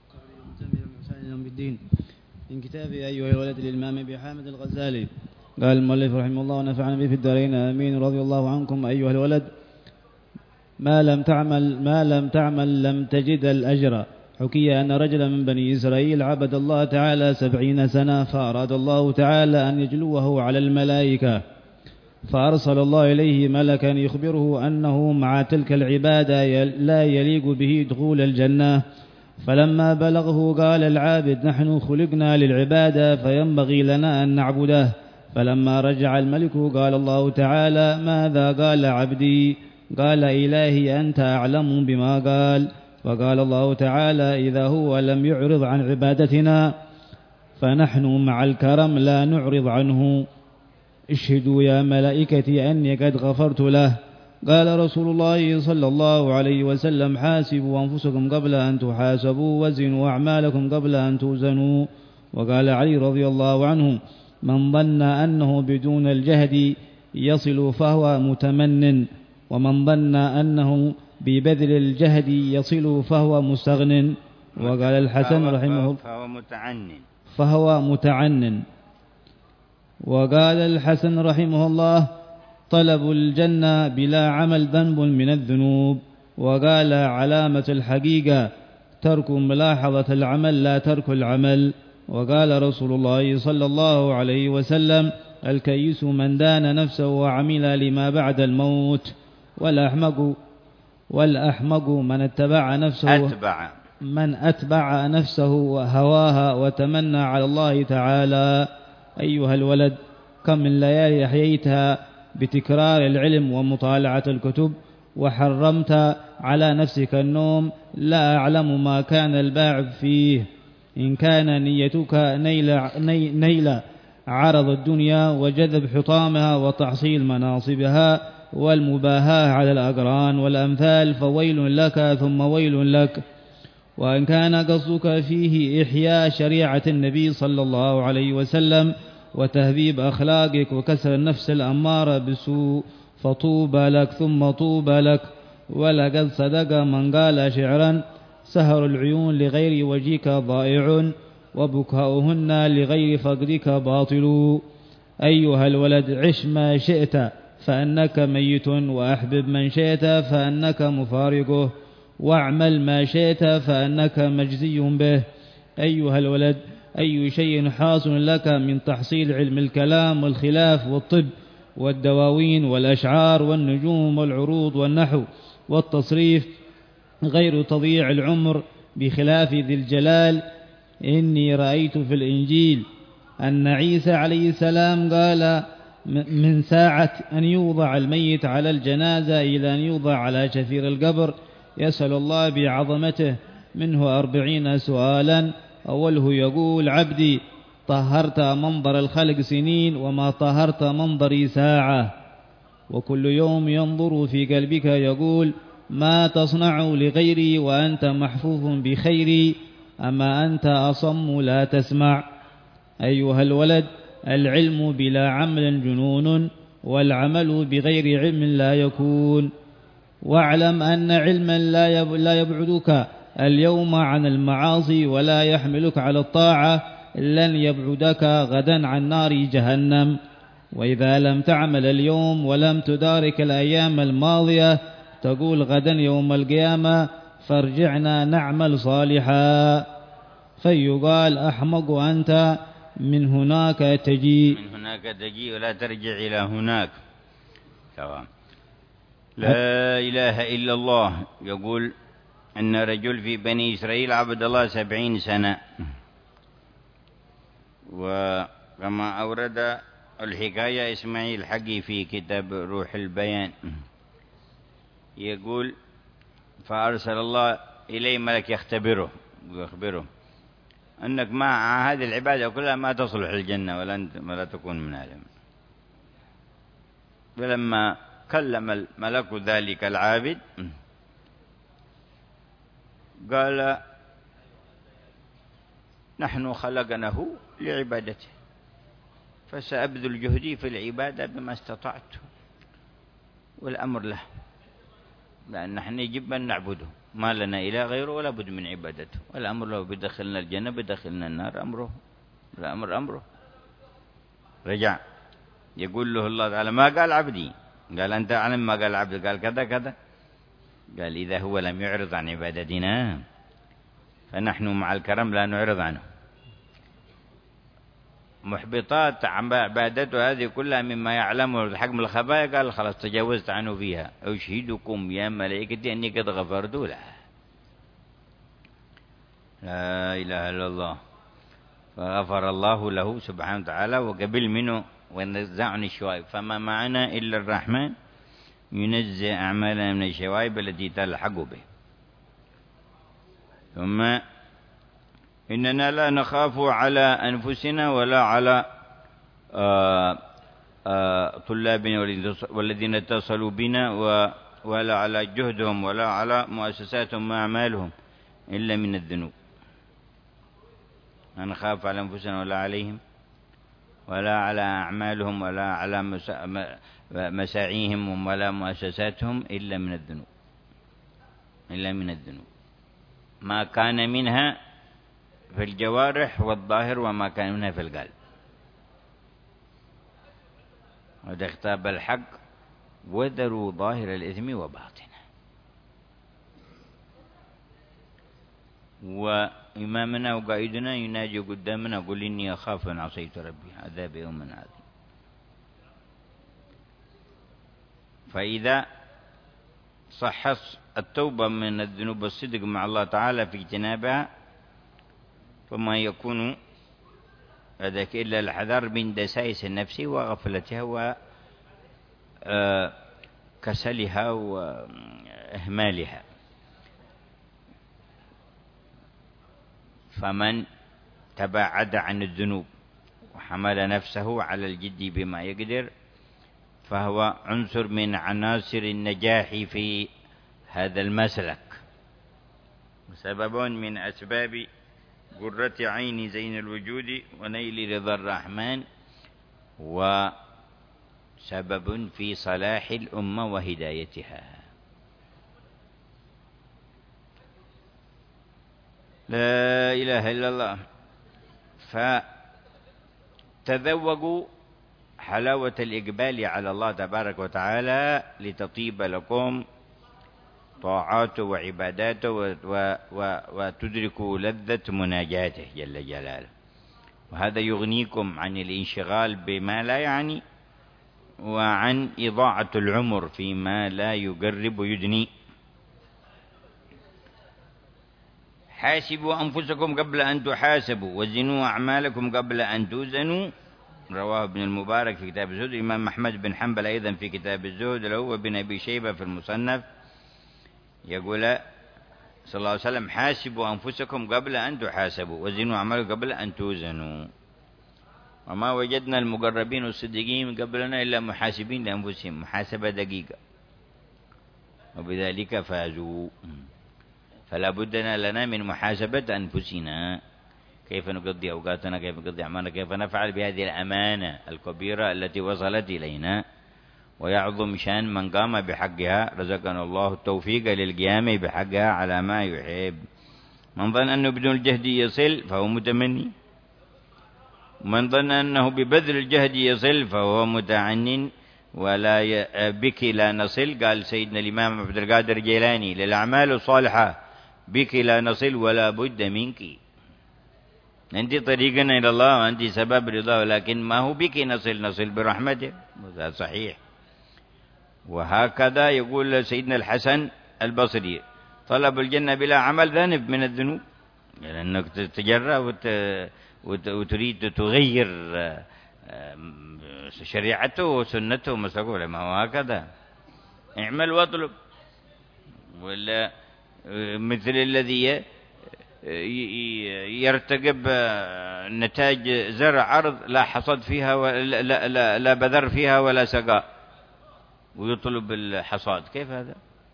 من كتاب أيها الولد للإمام أبي حامد الغزالي. قال المؤلف رحمه الله ونفعنا به في الدارين آمين. رضي الله عنكم أيها الولد، ما لم تعمل لم تجد الأجر. حكي أن رجلا من بني إسرائيل عبد الله تعالى 70 سنة، فأراد الله تعالى أن يجلوه على الملائكة، فأرسل الله إليه ملكا يخبره أنه مع تلك العبادة لا يليق به دخول الجنة. فلما بلغه قال العابد نحن خلقنا للعبادة فينبغي لنا أن نعبده. فلما رجع الملك قال الله تعالى ماذا قال عبدي؟ قال إلهي أنت أعلم بما قال. فقال الله تعالى إذا هو لم يعرض عن عبادتنا فنحن مع الكرم لا نعرض عنه. اشهدوا يا ملائكتي أني قد غفرت له. قال رسول الله صلى الله عليه وسلم حاسبوا أنفسكم قبل أن تحاسبوا وزنوا أعمالكم قبل أن توزنوا. وقال علي رضي الله عنه من ظن أنه بدون الجهد يصل فهو متمن، ومن ظن أنه ببذل الجهد يصل فهو مستغن. وقال الحسن رحمه الله فهو متعنن. وقال الحسن رحمه الله طلب الجنة بلا عمل ذنب من الذنوب. وقال علامة الحقيقة ترك ملاحظة العمل لا ترك العمل. وقال رسول الله صلى الله عليه وسلم الكيس من دان نفسه وعمل لما بعد الموت، والأحمق من أتبع نفسه وهواها وتمنى على الله تعالى. أيها الولد، كم من ليالي أحييتها بتكرار العلم ومطالعة الكتب وحرمت على نفسك النوم لا أعلم ما كان الباعث فيه، إن كان نيتك نيل عرض الدنيا وجذب حطامها وتحصيل مناصبها والمباهاة على الأقران والأمثال فويل لك ثم ويل لك، وإن كان قصدك فيه إحياء شريعة النبي صلى الله عليه وسلم وتهذيب أخلاقك وكسر النفس الأمارة بسوء فطوبى لك ثم طوبى لك. ولقد صدق من قال شعرا: سهر العيون لغير وجهك ضائع وبكاؤهن لغير فقدك باطل. أيها الولد عش ما شئت فأنك ميت، وأحبب من شئت فأنك مفارقه، واعمل ما شئت فأنك مجزي به. أيها الولد أي شيء حاصل لك من تحصيل علم الكلام والخلاف والطب والدواوين والأشعار والنجوم والعروض والنحو والتصريف غير تضييع العمر بخلاف ذي الجلال. إني رأيت في الإنجيل أن عيسى عليه السلام قال: من ساعة أن يوضع الميت على الجنازة إلى أن يوضع على شفير القبر يسأل الله بعظمته منه 40 سؤالا. أوله يقول: عبدي طهرت منظر الخلق سنين وما طهرت منظري ساعة. وكل يوم ينظر في قلبك يقول: ما تصنع لغيري وأنت محفوظ بخيري، أما أنت أصم لا تسمع. أيها الولد العلم بلا عمل جنون، والعمل بغير علم لا يكون. واعلم أن علما لا يبعدك اليوم عن المعاصي ولا يحملك على الطاعة لن يبعدك غدا عن نار جهنم. وإذا لم تعمل اليوم ولم تدارك الأيام الماضية تقول غدا يوم القيامة فارجعنا نعمل صالحا، فيقال: أحمق أنت، من هناك تجي ولا ترجع إلى هناك. تمام. لا إله إلا الله. يقول أن رجل في بني إسرائيل عبد الله 70 سنة، وكما أورد الحكاية إسماعيل حقي في كتاب روح البيان، يقول: فأرسل الله إليه ملك يختبره ويخبره أنك مع هذه العبادة كلها ما تصلح الجنة ولا تكون من أهلها. فلما كلم الملك ذلك العابد قال: نحن خلقناه لعبادته، فسأبذل جهدي في العبادة بما استطعت، والأمر له، لأن نحن يجب أن نعبده، ما لنا إله غيره ولا بد من عبادته، والأمر له، بدخلنا الجنة بدخلنا النار، أمره الأمر أمره. رجع يقول له الله تعالى: ما قال عبدي؟ قال: أنت أعلم ما قال عبدي؟ قال: كذا كذا. قال: إذا هو لم يعرض عن عبادتنا فنحن مع الكرم لا نعرض عنه. محبطات عبادته هذه كلها مما يعلمه الحكم الخبايا، قال: خلاص تجاوزت عنه فيها، أشهدكم يا ملائكتي أني قد غفرت له. لا إله إلا الله. فغفر الله له سبحانه وتعالى وقبل منه ونزعني الشوائب، فما معنا إلا الرحمن ينزع أعمالنا من الشوائب التي تلحق به. ثم إننا لا نخاف على أنفسنا ولا على طلابنا والذين اتصلوا بنا ولا على جهدهم ولا على مؤسساتهم وأعمالهم إلا من الذنوب. لا نخاف على أنفسنا ولا عليهم ولا على أعمالهم ولا على مساعيهم ولا مؤسساتهم إلا من الذنوب، إلا من الذنوب، ما كان منها في الجوارح والظاهر وما كان منها في القلب. وده اختاب الحق: وذروا ظاهر الإثم وباطنه. وإمامنا وقائدنا يناجي قدامنا: قل إني أخاف أن عصيت ربي عذاب يوم عظيم. فإذا صحت التوبة من الذنوب والصدق مع الله تعالى في اجتنابها فما يكون ذلك إلا الحذر من دسائس النفس وغفلتها كسلها وإهمالها. فمن تباعد عن الذنوب وحمل نفسه على الجد بما يقدر فهو عنصر من عناصر النجاح في هذا المسلك، سبب من أسباب قرة عين زين الوجود ونيل رضا الرحمن، وسبب في صلاح الأمة وهدايتها. لا إله إلا الله. فتذوقوا حلاوة الإقبال على الله تبارك وتعالى لتطيب لكم طاعاته وعباداته وتدركوا لذة مناجاته جل جلاله، وهذا يغنيكم عن الانشغال بما لا يعني وعن إضاعة العمر فيما لا يقرب ويدني. حاسبوا أنفسكم قبل أن تحاسبوا وزنوا أعمالكم قبل أن توزنوا، رواه ابن المبارك في كتاب الزهد، الإمام أحمد بن حنبل أيضا في كتاب الزهد له، وابن أبي شيبة في المصنف، يقول صلى الله عليه وسلم: حاسبوا أنفسكم قبل أن تحاسبوا وزنوا أعمالكم قبل أن توزنوا. وما وجدنا المقربين والصديقين قبلنا إلا محاسبين لأنفسهم محاسبة دقيقة، وبذلك فازوا. فلا بد لنا من محاسبة أنفسنا، كيف نقضي أوقاتنا، كيف نقضي أعمالنا، كيف نفعل بهذه الأمانة الكبيرة التي وصلت إلينا. ويعظم شأن من قام بحقها، رزقنا الله التوفيق للقيام بحقها على ما يحب. من ظن أنه بدون الجهد يصل فهو متمني، ومن ظن أنه ببذل الجهد يصل فهو متعنن. ولا بك لا نصل، قال سيدنا الإمام عبد القادر الجيلاني: للأعمال الصالحة بك لا نصل ولا بد منك. أنت طريقنا إلى الله وأنت سبب رضاه، لكن ما هو بك نصل برحمته، هذا صحيح. وهكذا يقول سيدنا الحسن البصري: طلب الجنة بلا عمل ذنب من الذنوب، يعني أنك تتجرأ وتريد تغير شريعته وسنته ومسلكه، ما هو هكذا. اعمل واطلب. ولا مثل الذي يرتقب نتاج زرع أرض لا حصد فيها لا بذر فيها ولا سقاء ويطلب الحصاد، كيف هذا؟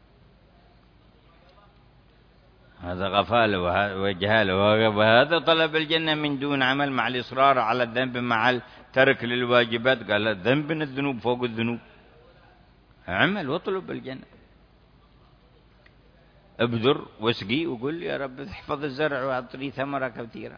هذا غفالة وجهالة. وهذا طلب الجنة من دون عمل، مع الإصرار على الذنب مع الترك للواجبات. قال الذنب من الذنوب فوق الذنوب، عمل واطلب الجنة، ابذر واسقي وقل يا رب احفظ الزرع واعطني ثمرة كثيرة.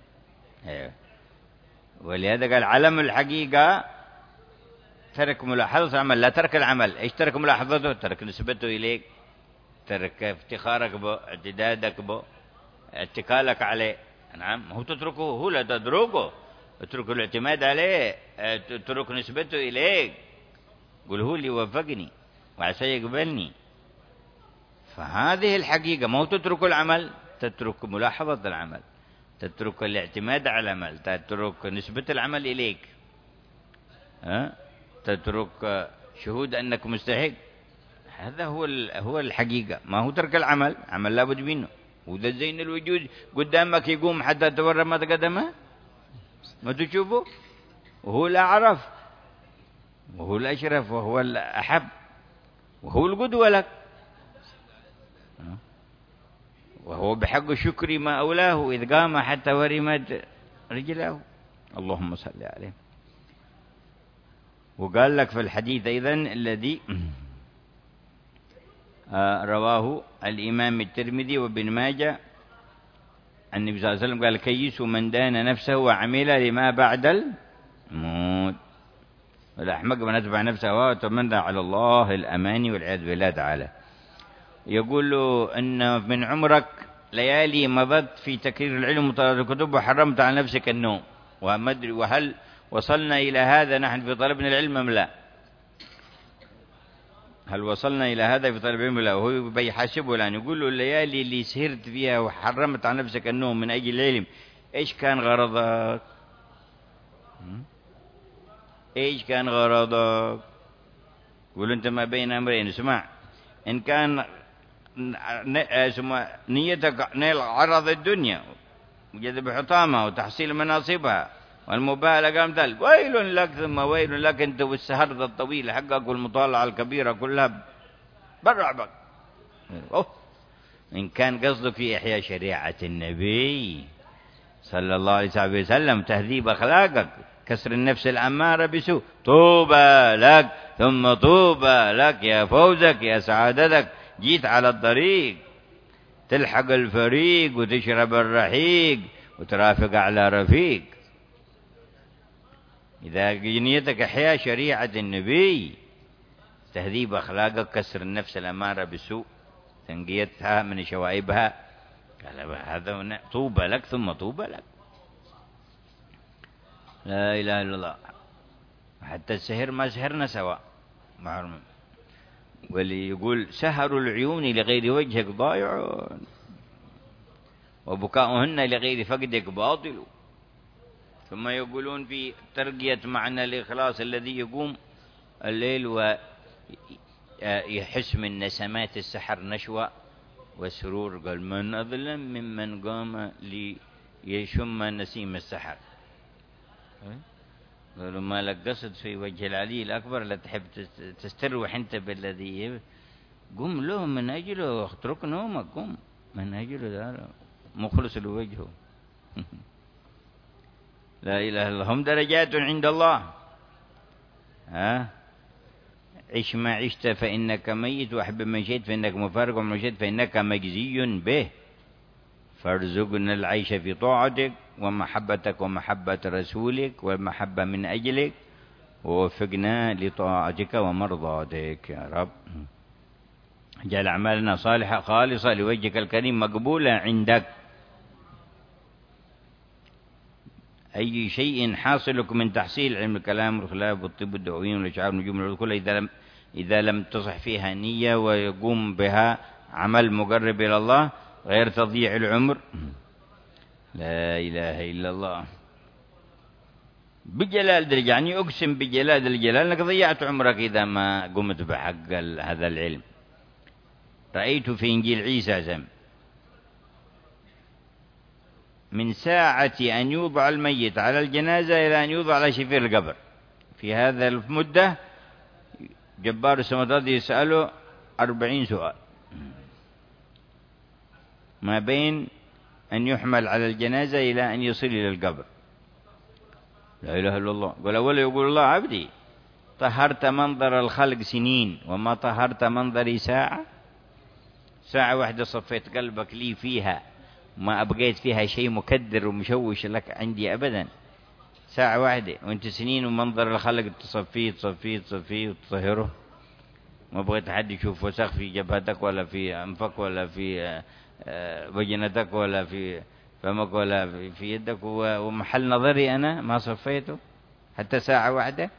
ولهذا قال علم الحقيقة ترك ملاحظة العمل، لا ترك العمل. ايش ترك ملاحظته؟ ترك نسبته إليك، ترك افتخارك به، اعتدادك به، اتكالك عليه. نعم، هو تتركه، هو لا تتركه، اترك الاعتماد عليه، اترك نسبته إليك، قل هو اللي وفقني وعسى يقبلني. فهذه الحقيقة، ما هو تترك العمل، تترك ملاحظة العمل، تترك الاعتماد على العمل، تترك نسبة العمل إليك، تترك شهود أنك مستحق. هذا هو الحقيقة، ما هو ترك العمل. عمل لابد منه، وذا زين الوجود قدامك يقوم حتى تورى ما تقدمه ما تشوفه، وهو الأعرف وهو الأشرف وهو الأحب وهو القدوة لك، وهو بحق الشكر ما أولاه إذ قام حتى ورمت رجله. اللهم صل عليه. وقال لك في الحديث أيضا الذي رواه الإمام الترمذي وابن ماجه، النبي صلى الله عليه وسلم قال: كيس من دان نفسه وعمل لما بعد الموت، والأحمق من أتبع نفسه وتمنى على الله الأماني والعياذ بالله تعالى. يقول له أن من عمرك ليالي مضت في تكرير العلم وطلب الكتب وحرمت على نفسك النوم، وهل وصلنا إلى هذا نحن في طلبنا العلم أم لا؟ هل وصلنا إلى هذا في طلب العلم لا؟ وهو بيحاسبه الآن، يقول له الليالي اللي سهرت فيها وحرمت على نفسك النوم من أجل العلم، إيش كان غرضك؟ إيش كان غرضك؟ يقول أنت ما بين أمرين، اسمع، إن كان نيتك نيل عرض الدنيا وجذب حطامها وتحصيل مناصبها والمبالغة أمثال، ويل لك ثم ويل لك أنت والسهر الطويل حقك والمطالعة الكبيرة كلها برعبك. إن كان قصدك في إحياء شريعة النبي صلى الله عليه وسلم، تهذيب أخلاقك، كسر النفس الأمارة بسوء، طوبى لك ثم طوبى لك، يا فوزك يا سعادتك، جيت على الطريق تلحق الفريق وتشرب الرحيق وترافق على رفيق. إذا نيتك إحياء شريعة النبي، تهذيب أخلاقك، كسر النفس الأمارة بالسوء، تنقيتها من شوائبها، قال هذا طوبى لك ثم طوبى لك. لا إله إلا الله. حتى السهر ما سهرنا سوا، واللي يقول سهر العيون لغير وجهك ضائع، وبكاؤهن لغير فقدك باطل. ثم يقولون في ترقية معنى الإخلاص الذي يقوم الليل ويحس من نسمات السحر نشوة والسرور، قال من أظلم ممن قام ليشم نسيم السحر. قالوا ما لك قصد في وجه العلي الأكبر، لا تحب تستروح أنت بالذي قم له من أجله، اترك نومك، قم من أجله، ده مخلص لوجهه. لا إله إلا الله. هم درجات عند الله. عش ما عشت فإنك ميت، وأحب من شئت فإنك مفارق، ومن شئت فإنك مجزي به، فارزقنا العيش في طاعتك ومحبتك ومحبة رسولك والمحبة من أجلك، ووفقنا لطاعتك ومرضاتك يا رب. جعل أعمالنا صالحة خالصة لوجهك الكريم مقبولة عندك. أي شيء حاصلك من تحصيل علم الكلام والخلاف والطب والدعوين والإشعار والنجوم والكل، إذا لم تصح فيها نية ويقوم بها عمل مقرب إلى الله غير تضييع العمر، لا إله إلا الله، بجلال ذي الجلال، يعني أقسم بجلال ذي الجلال أنك ضيعت عمرك إذا ما قمت بحق هذا العلم. رأيت في إنجيل عيسى زم من ساعة أن يوضع الميت على الجنازة إلى أن يوضع على شفير القبر، في هذا المدة جبار السماوات يسأله 40 سؤال، ما بين أن يحمل على الجنازة إلى أن يصل إلى القبر. لا إله إلا الله. قال أولا يقول الله عبدي طهرت منظر الخلق سنين وما طهرت منظري ساعة. ساعة واحدة صفيت قلبك لي فيها، ما أبقيت فيها شيء مكدر ومشوش لك عندي أبدا. ساعة واحدة وانت سنين ومنظر الخلق تصفيه تصفيه تصفيه وتطهره، ما بغيت حد يشوف وسخ في جبهتك ولا في أنفك ولا في وجنتك ولا في فمك ولا في يدك، ومحل نظري أنا ما صفيته حتى ساعة واحدة.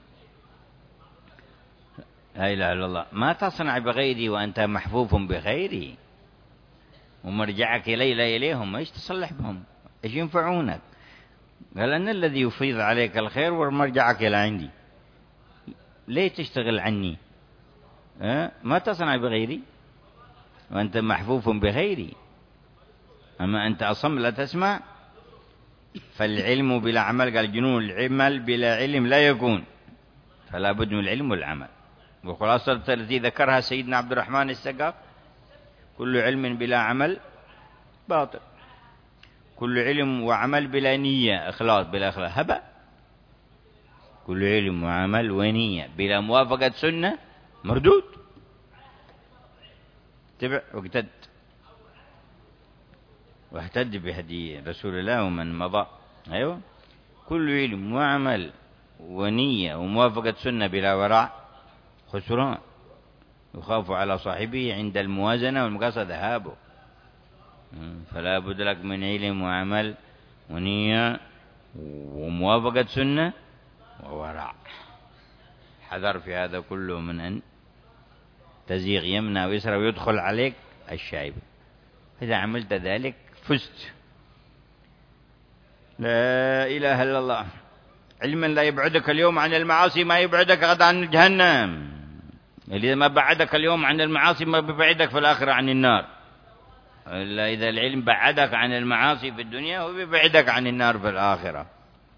لا إله إلا الله. ما تصنع بغيري وأنت محفوف بخيري، ومرجعك إلي لا إليهم، إيش تصلح بهم؟ إيش ينفعونك؟ قال أنا الذي يفيض عليك الخير ومرجعك إلى عندي، ليه تشتغل عني؟ ما تصنع بغيري وأنت محفوف بخيري، أما أنت أصم لا تسمع. فالعلم بلا عمل، قال جنون العمل بلا علم لا يكون، فلا بد من العلم والعمل. وخلاصة التي ذكرها سيدنا عبد الرحمن السقاف: كل علم بلا عمل باطل، كل علم وعمل بلا نية إخلاص بلا إخلاص هبا، كل علم وعمل ونية بلا موافقة سنة مردود. تبع واقتد واهتد بهدي رسول الله ومن مضى. أيوة، كل علم وعمل ونية وموافقة سنة بلا ورع خسران، يخاف على صاحبه عند الموازنة والمقاصة ذهابه. فلا بد لك من علم وعمل ونية وموافقة سنة وورع. حذر في هذا كله من أن تزيغ يمنى ويسرى ويدخل عليك الشايب. إذا عملت ذلك فزت. لا إله إلا الله. علما لا يبعدك اليوم عن المعاصي ما يبعدك غدا عن جهنم. اللي ما بعدك اليوم عن المعاصي ما بيبعدك في الآخرة عن النار. إلا إذا العلم بعدك عن المعاصي في الدنيا وبيبعدك عن النار في الآخرة.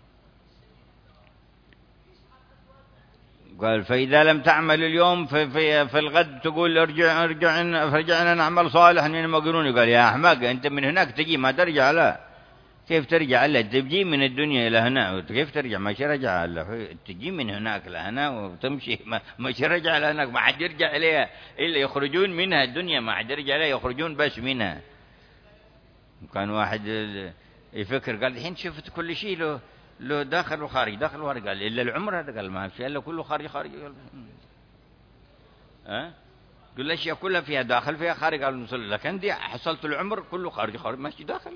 قال فإذا لم تعمل اليوم في الغد تقول ارجعنا نعمل صالح إننا مقرون. قال يا أحمق أنت من هناك تجي ما ترجع. لا كيف ترجع؟ لا تجي من الدنيا إلى هنا كيف ترجع؟ ما رجع. لا تجي من هناك لهنا وتمشي ما رجع لهناك. ما حد يرجع إليها إلا يخرجون منها. الدنيا ما حد يرجع إليها يخرجون بس منها. كان واحد يفكر قال الحين شفت كل شيء له داخل وخارج داخل وخارج. قال إلا العمر هذا. قال ما في إلا كله خارج خارج. قال قل الأشياء كلها فيها داخل فيها خارج. قال نصل لكن دي حصلت العمر كله خارج خارج ماشي داخل.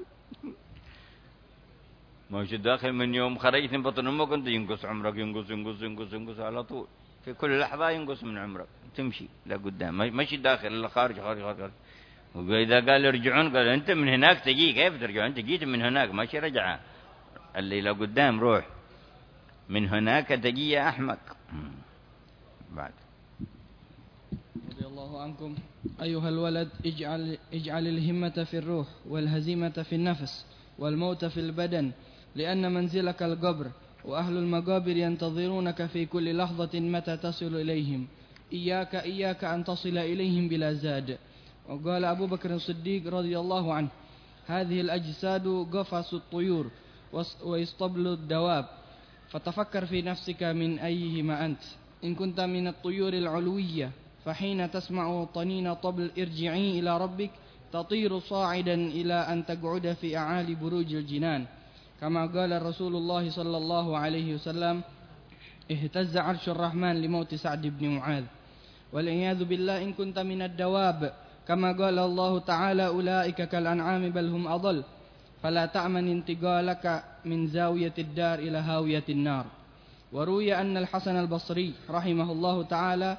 ماشي داخل من يوم خرجت من بطن أمك كنت ينقص عمرك ينقص ينقص ينقص ينقص على طول. في كل لحظة ينقص من عمرك تمشي لقدام ماشي داخل إلا خارج خارج خارج. وإذا قال يرجعون قال أنت من هناك تجي كيف ترجع؟ أنت جيت من هناك ماشي رجع. اللي لقدام روح من هناك تجي يا أحمق. بعد رضي الله عنكم أيها الولد اجعل الهمة في الروح والهزيمة في النفس والموت في البدن لأن منزلك القبر وأهل المقابر ينتظرونك في كل لحظة متى تصل إليهم. إياك أن تصل إليهم بلا زاد. وقال أبو بكر الصديق رضي الله عنه هذه الأجساد قفص الطيور ويسطبل الدواب فتفكر في نفسك من أيهما أنت. إن كنت من الطيور العلوية فحين تسمع طنين طبل ارجعي إلى ربك تطير صاعدا إلى أن تقعد في أعالي بروج الجنان كما قال رسول الله صلى الله عليه وسلم اهتز عرش الرحمن لموت سعد بن معاذ. والعياذ بالله إن كنت من الدواب كما قال الله تعالى أولئك كالأنعام بل هم أضل فلا تأمن انتقالك من زاوية الدار إلى هاوية النار. وروي أن الحسن البصري رحمه الله تعالى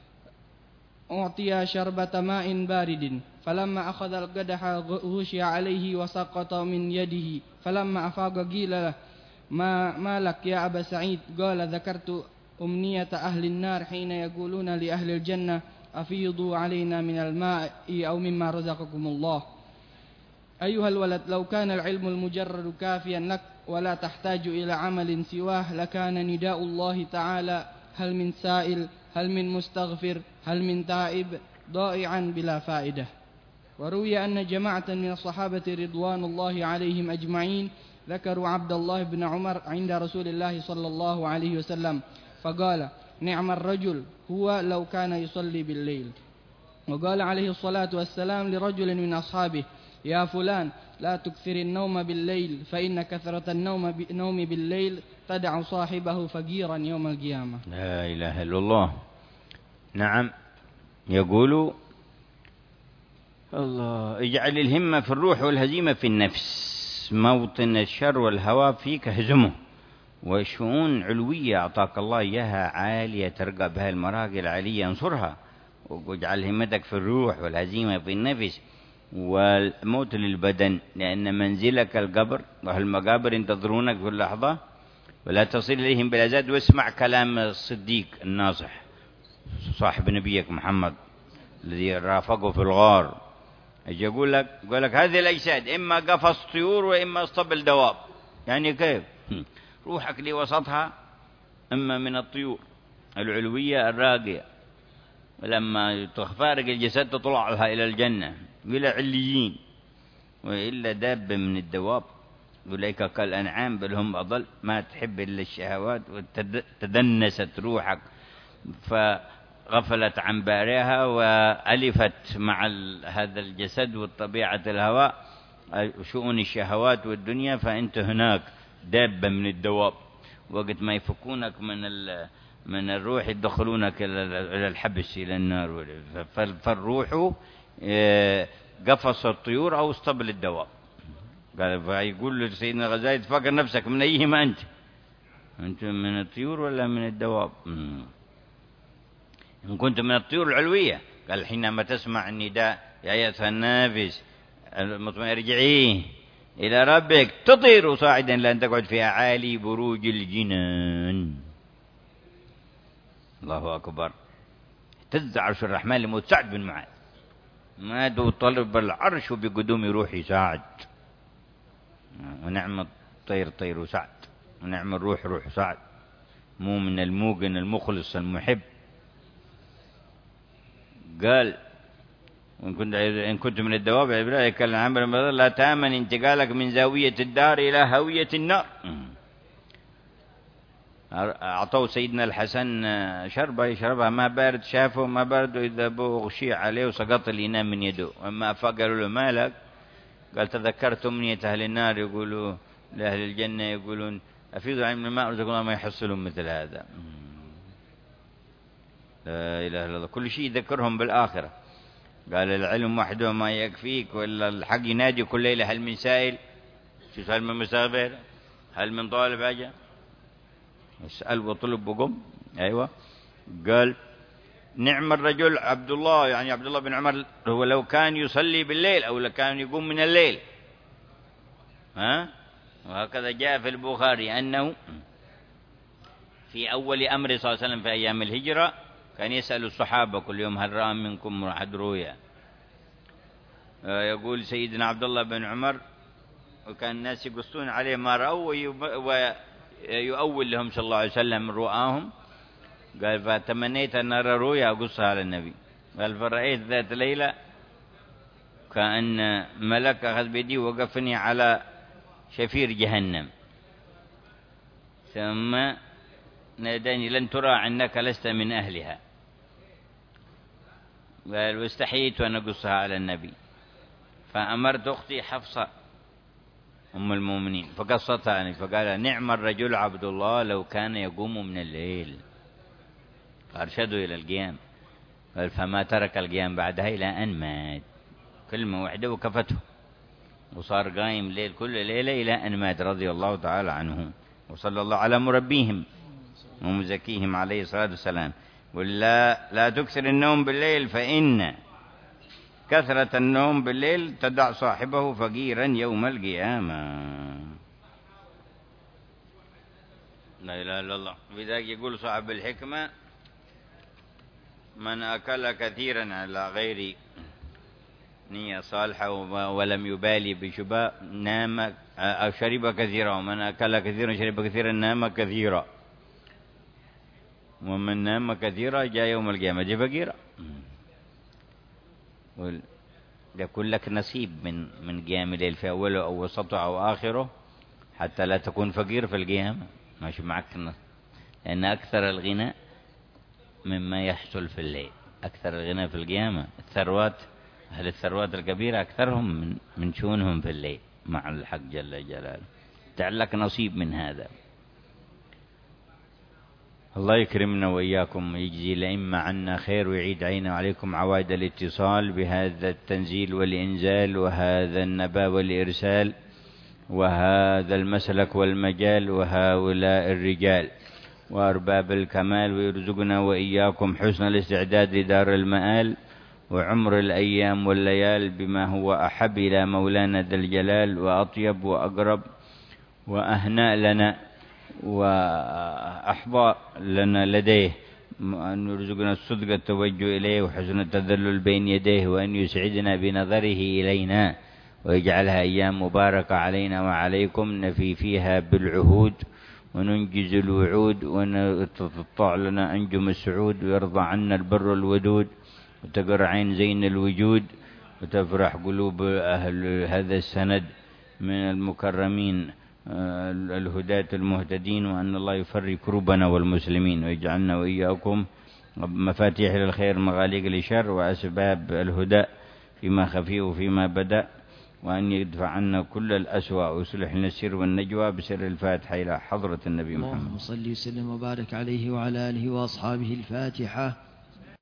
أعطي شربة ماء بارد فلما أخذ القدح غشي عليه وسقط من يده فلما أفاق قيل له ما لك يا أبا سعيد؟ قال ذكرت أمنية أهل النار حين يقولون لأهل الجنة أفيضوا علينا من الماء أو مما رزقكم الله. أيها الولد لو كان العلم المجرد كافيا لك ولا تحتاج إلى عمل سواه لكان نداء الله تعالى هل من سائل هل من مستغفر هل من تائب ضائعا بلا فائدة. وروي أن جماعة من الصحابة رضوان الله عليهم أجمعين ذكروا عبد الله بن عمر عند رسول الله صلى الله عليه وسلم فقال نعم الرجل هو لو كان يصلي بالليل. وقال عليه الصلاة والسلام لرجل من أصحابه يا فلان لا تكثر النوم بالليل فإن كثرة النوم بالليل تدع صاحبه فقيرا يوم القيامة. لا إله إلا الله. نعم يقول الله اجعل الهمة في الروح والهزيمة في النفس. موطن الشر والهوى فيك هزمه. وشؤون علوية أعطاك الله إياها عالية ترقى بها المراقي العالية انصرها. واجعل همتك في الروح والهزيمة في النفس والموت للبدن لأن منزلك القبر والمقابر ينتظرونك في اللحظة ولا تصل إليهم بلا زاد. واسمع كلام الصديق الناصح صاحب نبيك محمد الذي رافقه في الغار. يقول لك هذه الأجساد إما قفص طيور وإما اسطبل دواب. يعني كيف؟ روحك لوسطها إما من الطيور العلوية الراقية ولما تفارق الجسد تطلع لها إلى الجنة إلى عليين وإلا دابة من الدواب أولئك كالأنعام بل هم أضل ما تحب إلا الشهوات وتدنست روحك فغفلت عن بارئها وألفت مع هذا الجسد والطبيعة الهواء شؤون الشهوات والدنيا فأنت هناك دابة من الدواب. وقت ما يفكونك من الروح يدخلونك إلى الحبس إلى النار. فالروح قفص الطيور أو اسطبل الدواب. قال فيقول سيدنا الغزالي تفكر نفسك من أيهما أنت من الطيور ولا من الدواب؟ إن كنت من الطيور العلوية قال حينما تسمع النداء يا أيتها النافس المطمئن ارجعي إلى ربك تطير صاعدا لأن تقعد في أعالي بروج الجنان. الله أكبر. اهتز عرش الرحمن لموت سعد بن معاذ، نادوا طلب العرش وبقدوم يروح يساعد، ونعم الطير طير سعد، ونعم الروح روح سعد، مو من الموقن المخلص المحب. قال إن كنت من الدواب عبرة كان العمل لا تامن انتقالك من زاوية الدار إلى هوية النار. أعطوا سيدنا الحسن شربة يشربها ما بارد، شافه ما بارد، وإذا بغشي عليه وسقط الإناء من يده. أما أفاق قالوا له مالك؟ قال تذكرت أمنية أهل النار يقولوا لأهل الجنة يقولون أفيضوا عن الماء رزق الله ما يحصلون مثل هذا. لا إله إلا الله، كل شيء يذكرهم بالآخرة. قال العلم وحده ما يكفيك، ولا الحق ينادي كل ليلة هل من سائل، شو هل من مستغفر، هل من طالب حاجة، اسأل وطلب وقم. أيوة. قال نعم الرجل عبد الله، يعني عبد الله بن عمر، هو لو كان يصلي بالليل أو لو كان يقوم من الليل. وهكذا جاء في البخاري أنه في أول أمر صلى الله عليه وسلم في أيام الهجرة كان يسأل الصحابة كل يوم هل رأى منكم أحد رؤيا. يقول سيدنا عبد الله بن عمر وكان الناس يقصون عليه ما رأوا ويؤول لهم صلى الله عليه وسلم رؤاهم. قال فتمنيت أن أرى رؤيا أقصها على النبي. قال فرأيت ذات ليلة كأن ملك أخذ بيدي ووقفني على شفير جهنم، ثم ناداني لن ترى عنك لست من أهلها. قال واستحييت وأن أقصها على النبي، فأمرت أختي حفصة أم المؤمنين فقصتها عني، فقال نعم الرجل عبد الله لو كان يقوم من الليل، فأرشدوا إلى القيام. قال فما ترك القيام بعدها إلى أن مات، كلمة واحدة وكفته، وصار قايم ليل كل ليلة إلى أن مات رضي الله تعالى عنه. وصلى الله على مربيهم ومزكيهم عليه الصلاة والسلام. ولا لا تكثر النوم بالليل فإن كثرة النوم بالليل تدع صاحبه فقيرا يوم القيامة. لا إله إلا الله. بذلك يقول صاحب الحكمة من أكل كثيرا على غير نية صالحة ولم يبالي بشباء نام أو شرب كثيرا، ومن أكل كثيرا شرب كثيرا نام كثيرا، ومن نام كثيرا جاء يوم القيامة فقيرا. يكون لك نصيب من قيام الليل في أوله أو وسطه أو آخره، حتى لا تكون فقير في القيامة ماشي معك، لأن أكثر الغنى مما يحصل في الليل، أكثر الغنى في القيامة الثروات، أهل الثروات الكبيرة أكثرهم من شؤونهم في الليل مع الحق جل جلاله. تعلق نصيب من هذا. الله يكرمنا وإياكم ويجزي الأئمة عنا خير، ويعيد علينا وعليكم عوائد الاتصال بهذا التنزيل والإنزال وهذا النبأ والإرسال وهذا المسلك والمجال وهؤلاء الرجال وأرباب الكمال، ويرزقنا وإياكم حسن الاستعداد لدار المآل وعمر الأيام والليال بما هو أحب إلى مولانا ذا الجلال وأطيب وأقرب وأهنأ لنا وأحظى لنا لديه، أن يرزقنا الصدق التوجه إليه وحسن التذلل بين يديه، وأن يسعدنا بنظره إلينا ويجعلها أيام مباركة علينا وعليكم نفي فيها بالعهود وننجز الوعود وتطلع لنا أنجم السعود، ويرضى عنا البر الودود وتقر عين زين الوجود وتفرح قلوب أهل هذا السند من المكرمين الهداة المهتدين، وأن الله يفرج كروبنا والمسلمين ويجعلنا وإياكم مفاتيح للخير مغاليق للشر وأسباب الهدى فيما خفي وفيما بدأ، وأن يدفع عنا كل الأسوأ ويصلح لنا السر والنجوى بسر الفاتحة إلى حضرة النبي محمد. اللهم صل وسلم وبارك عليه وعلى آله وأصحابه. الفاتحة.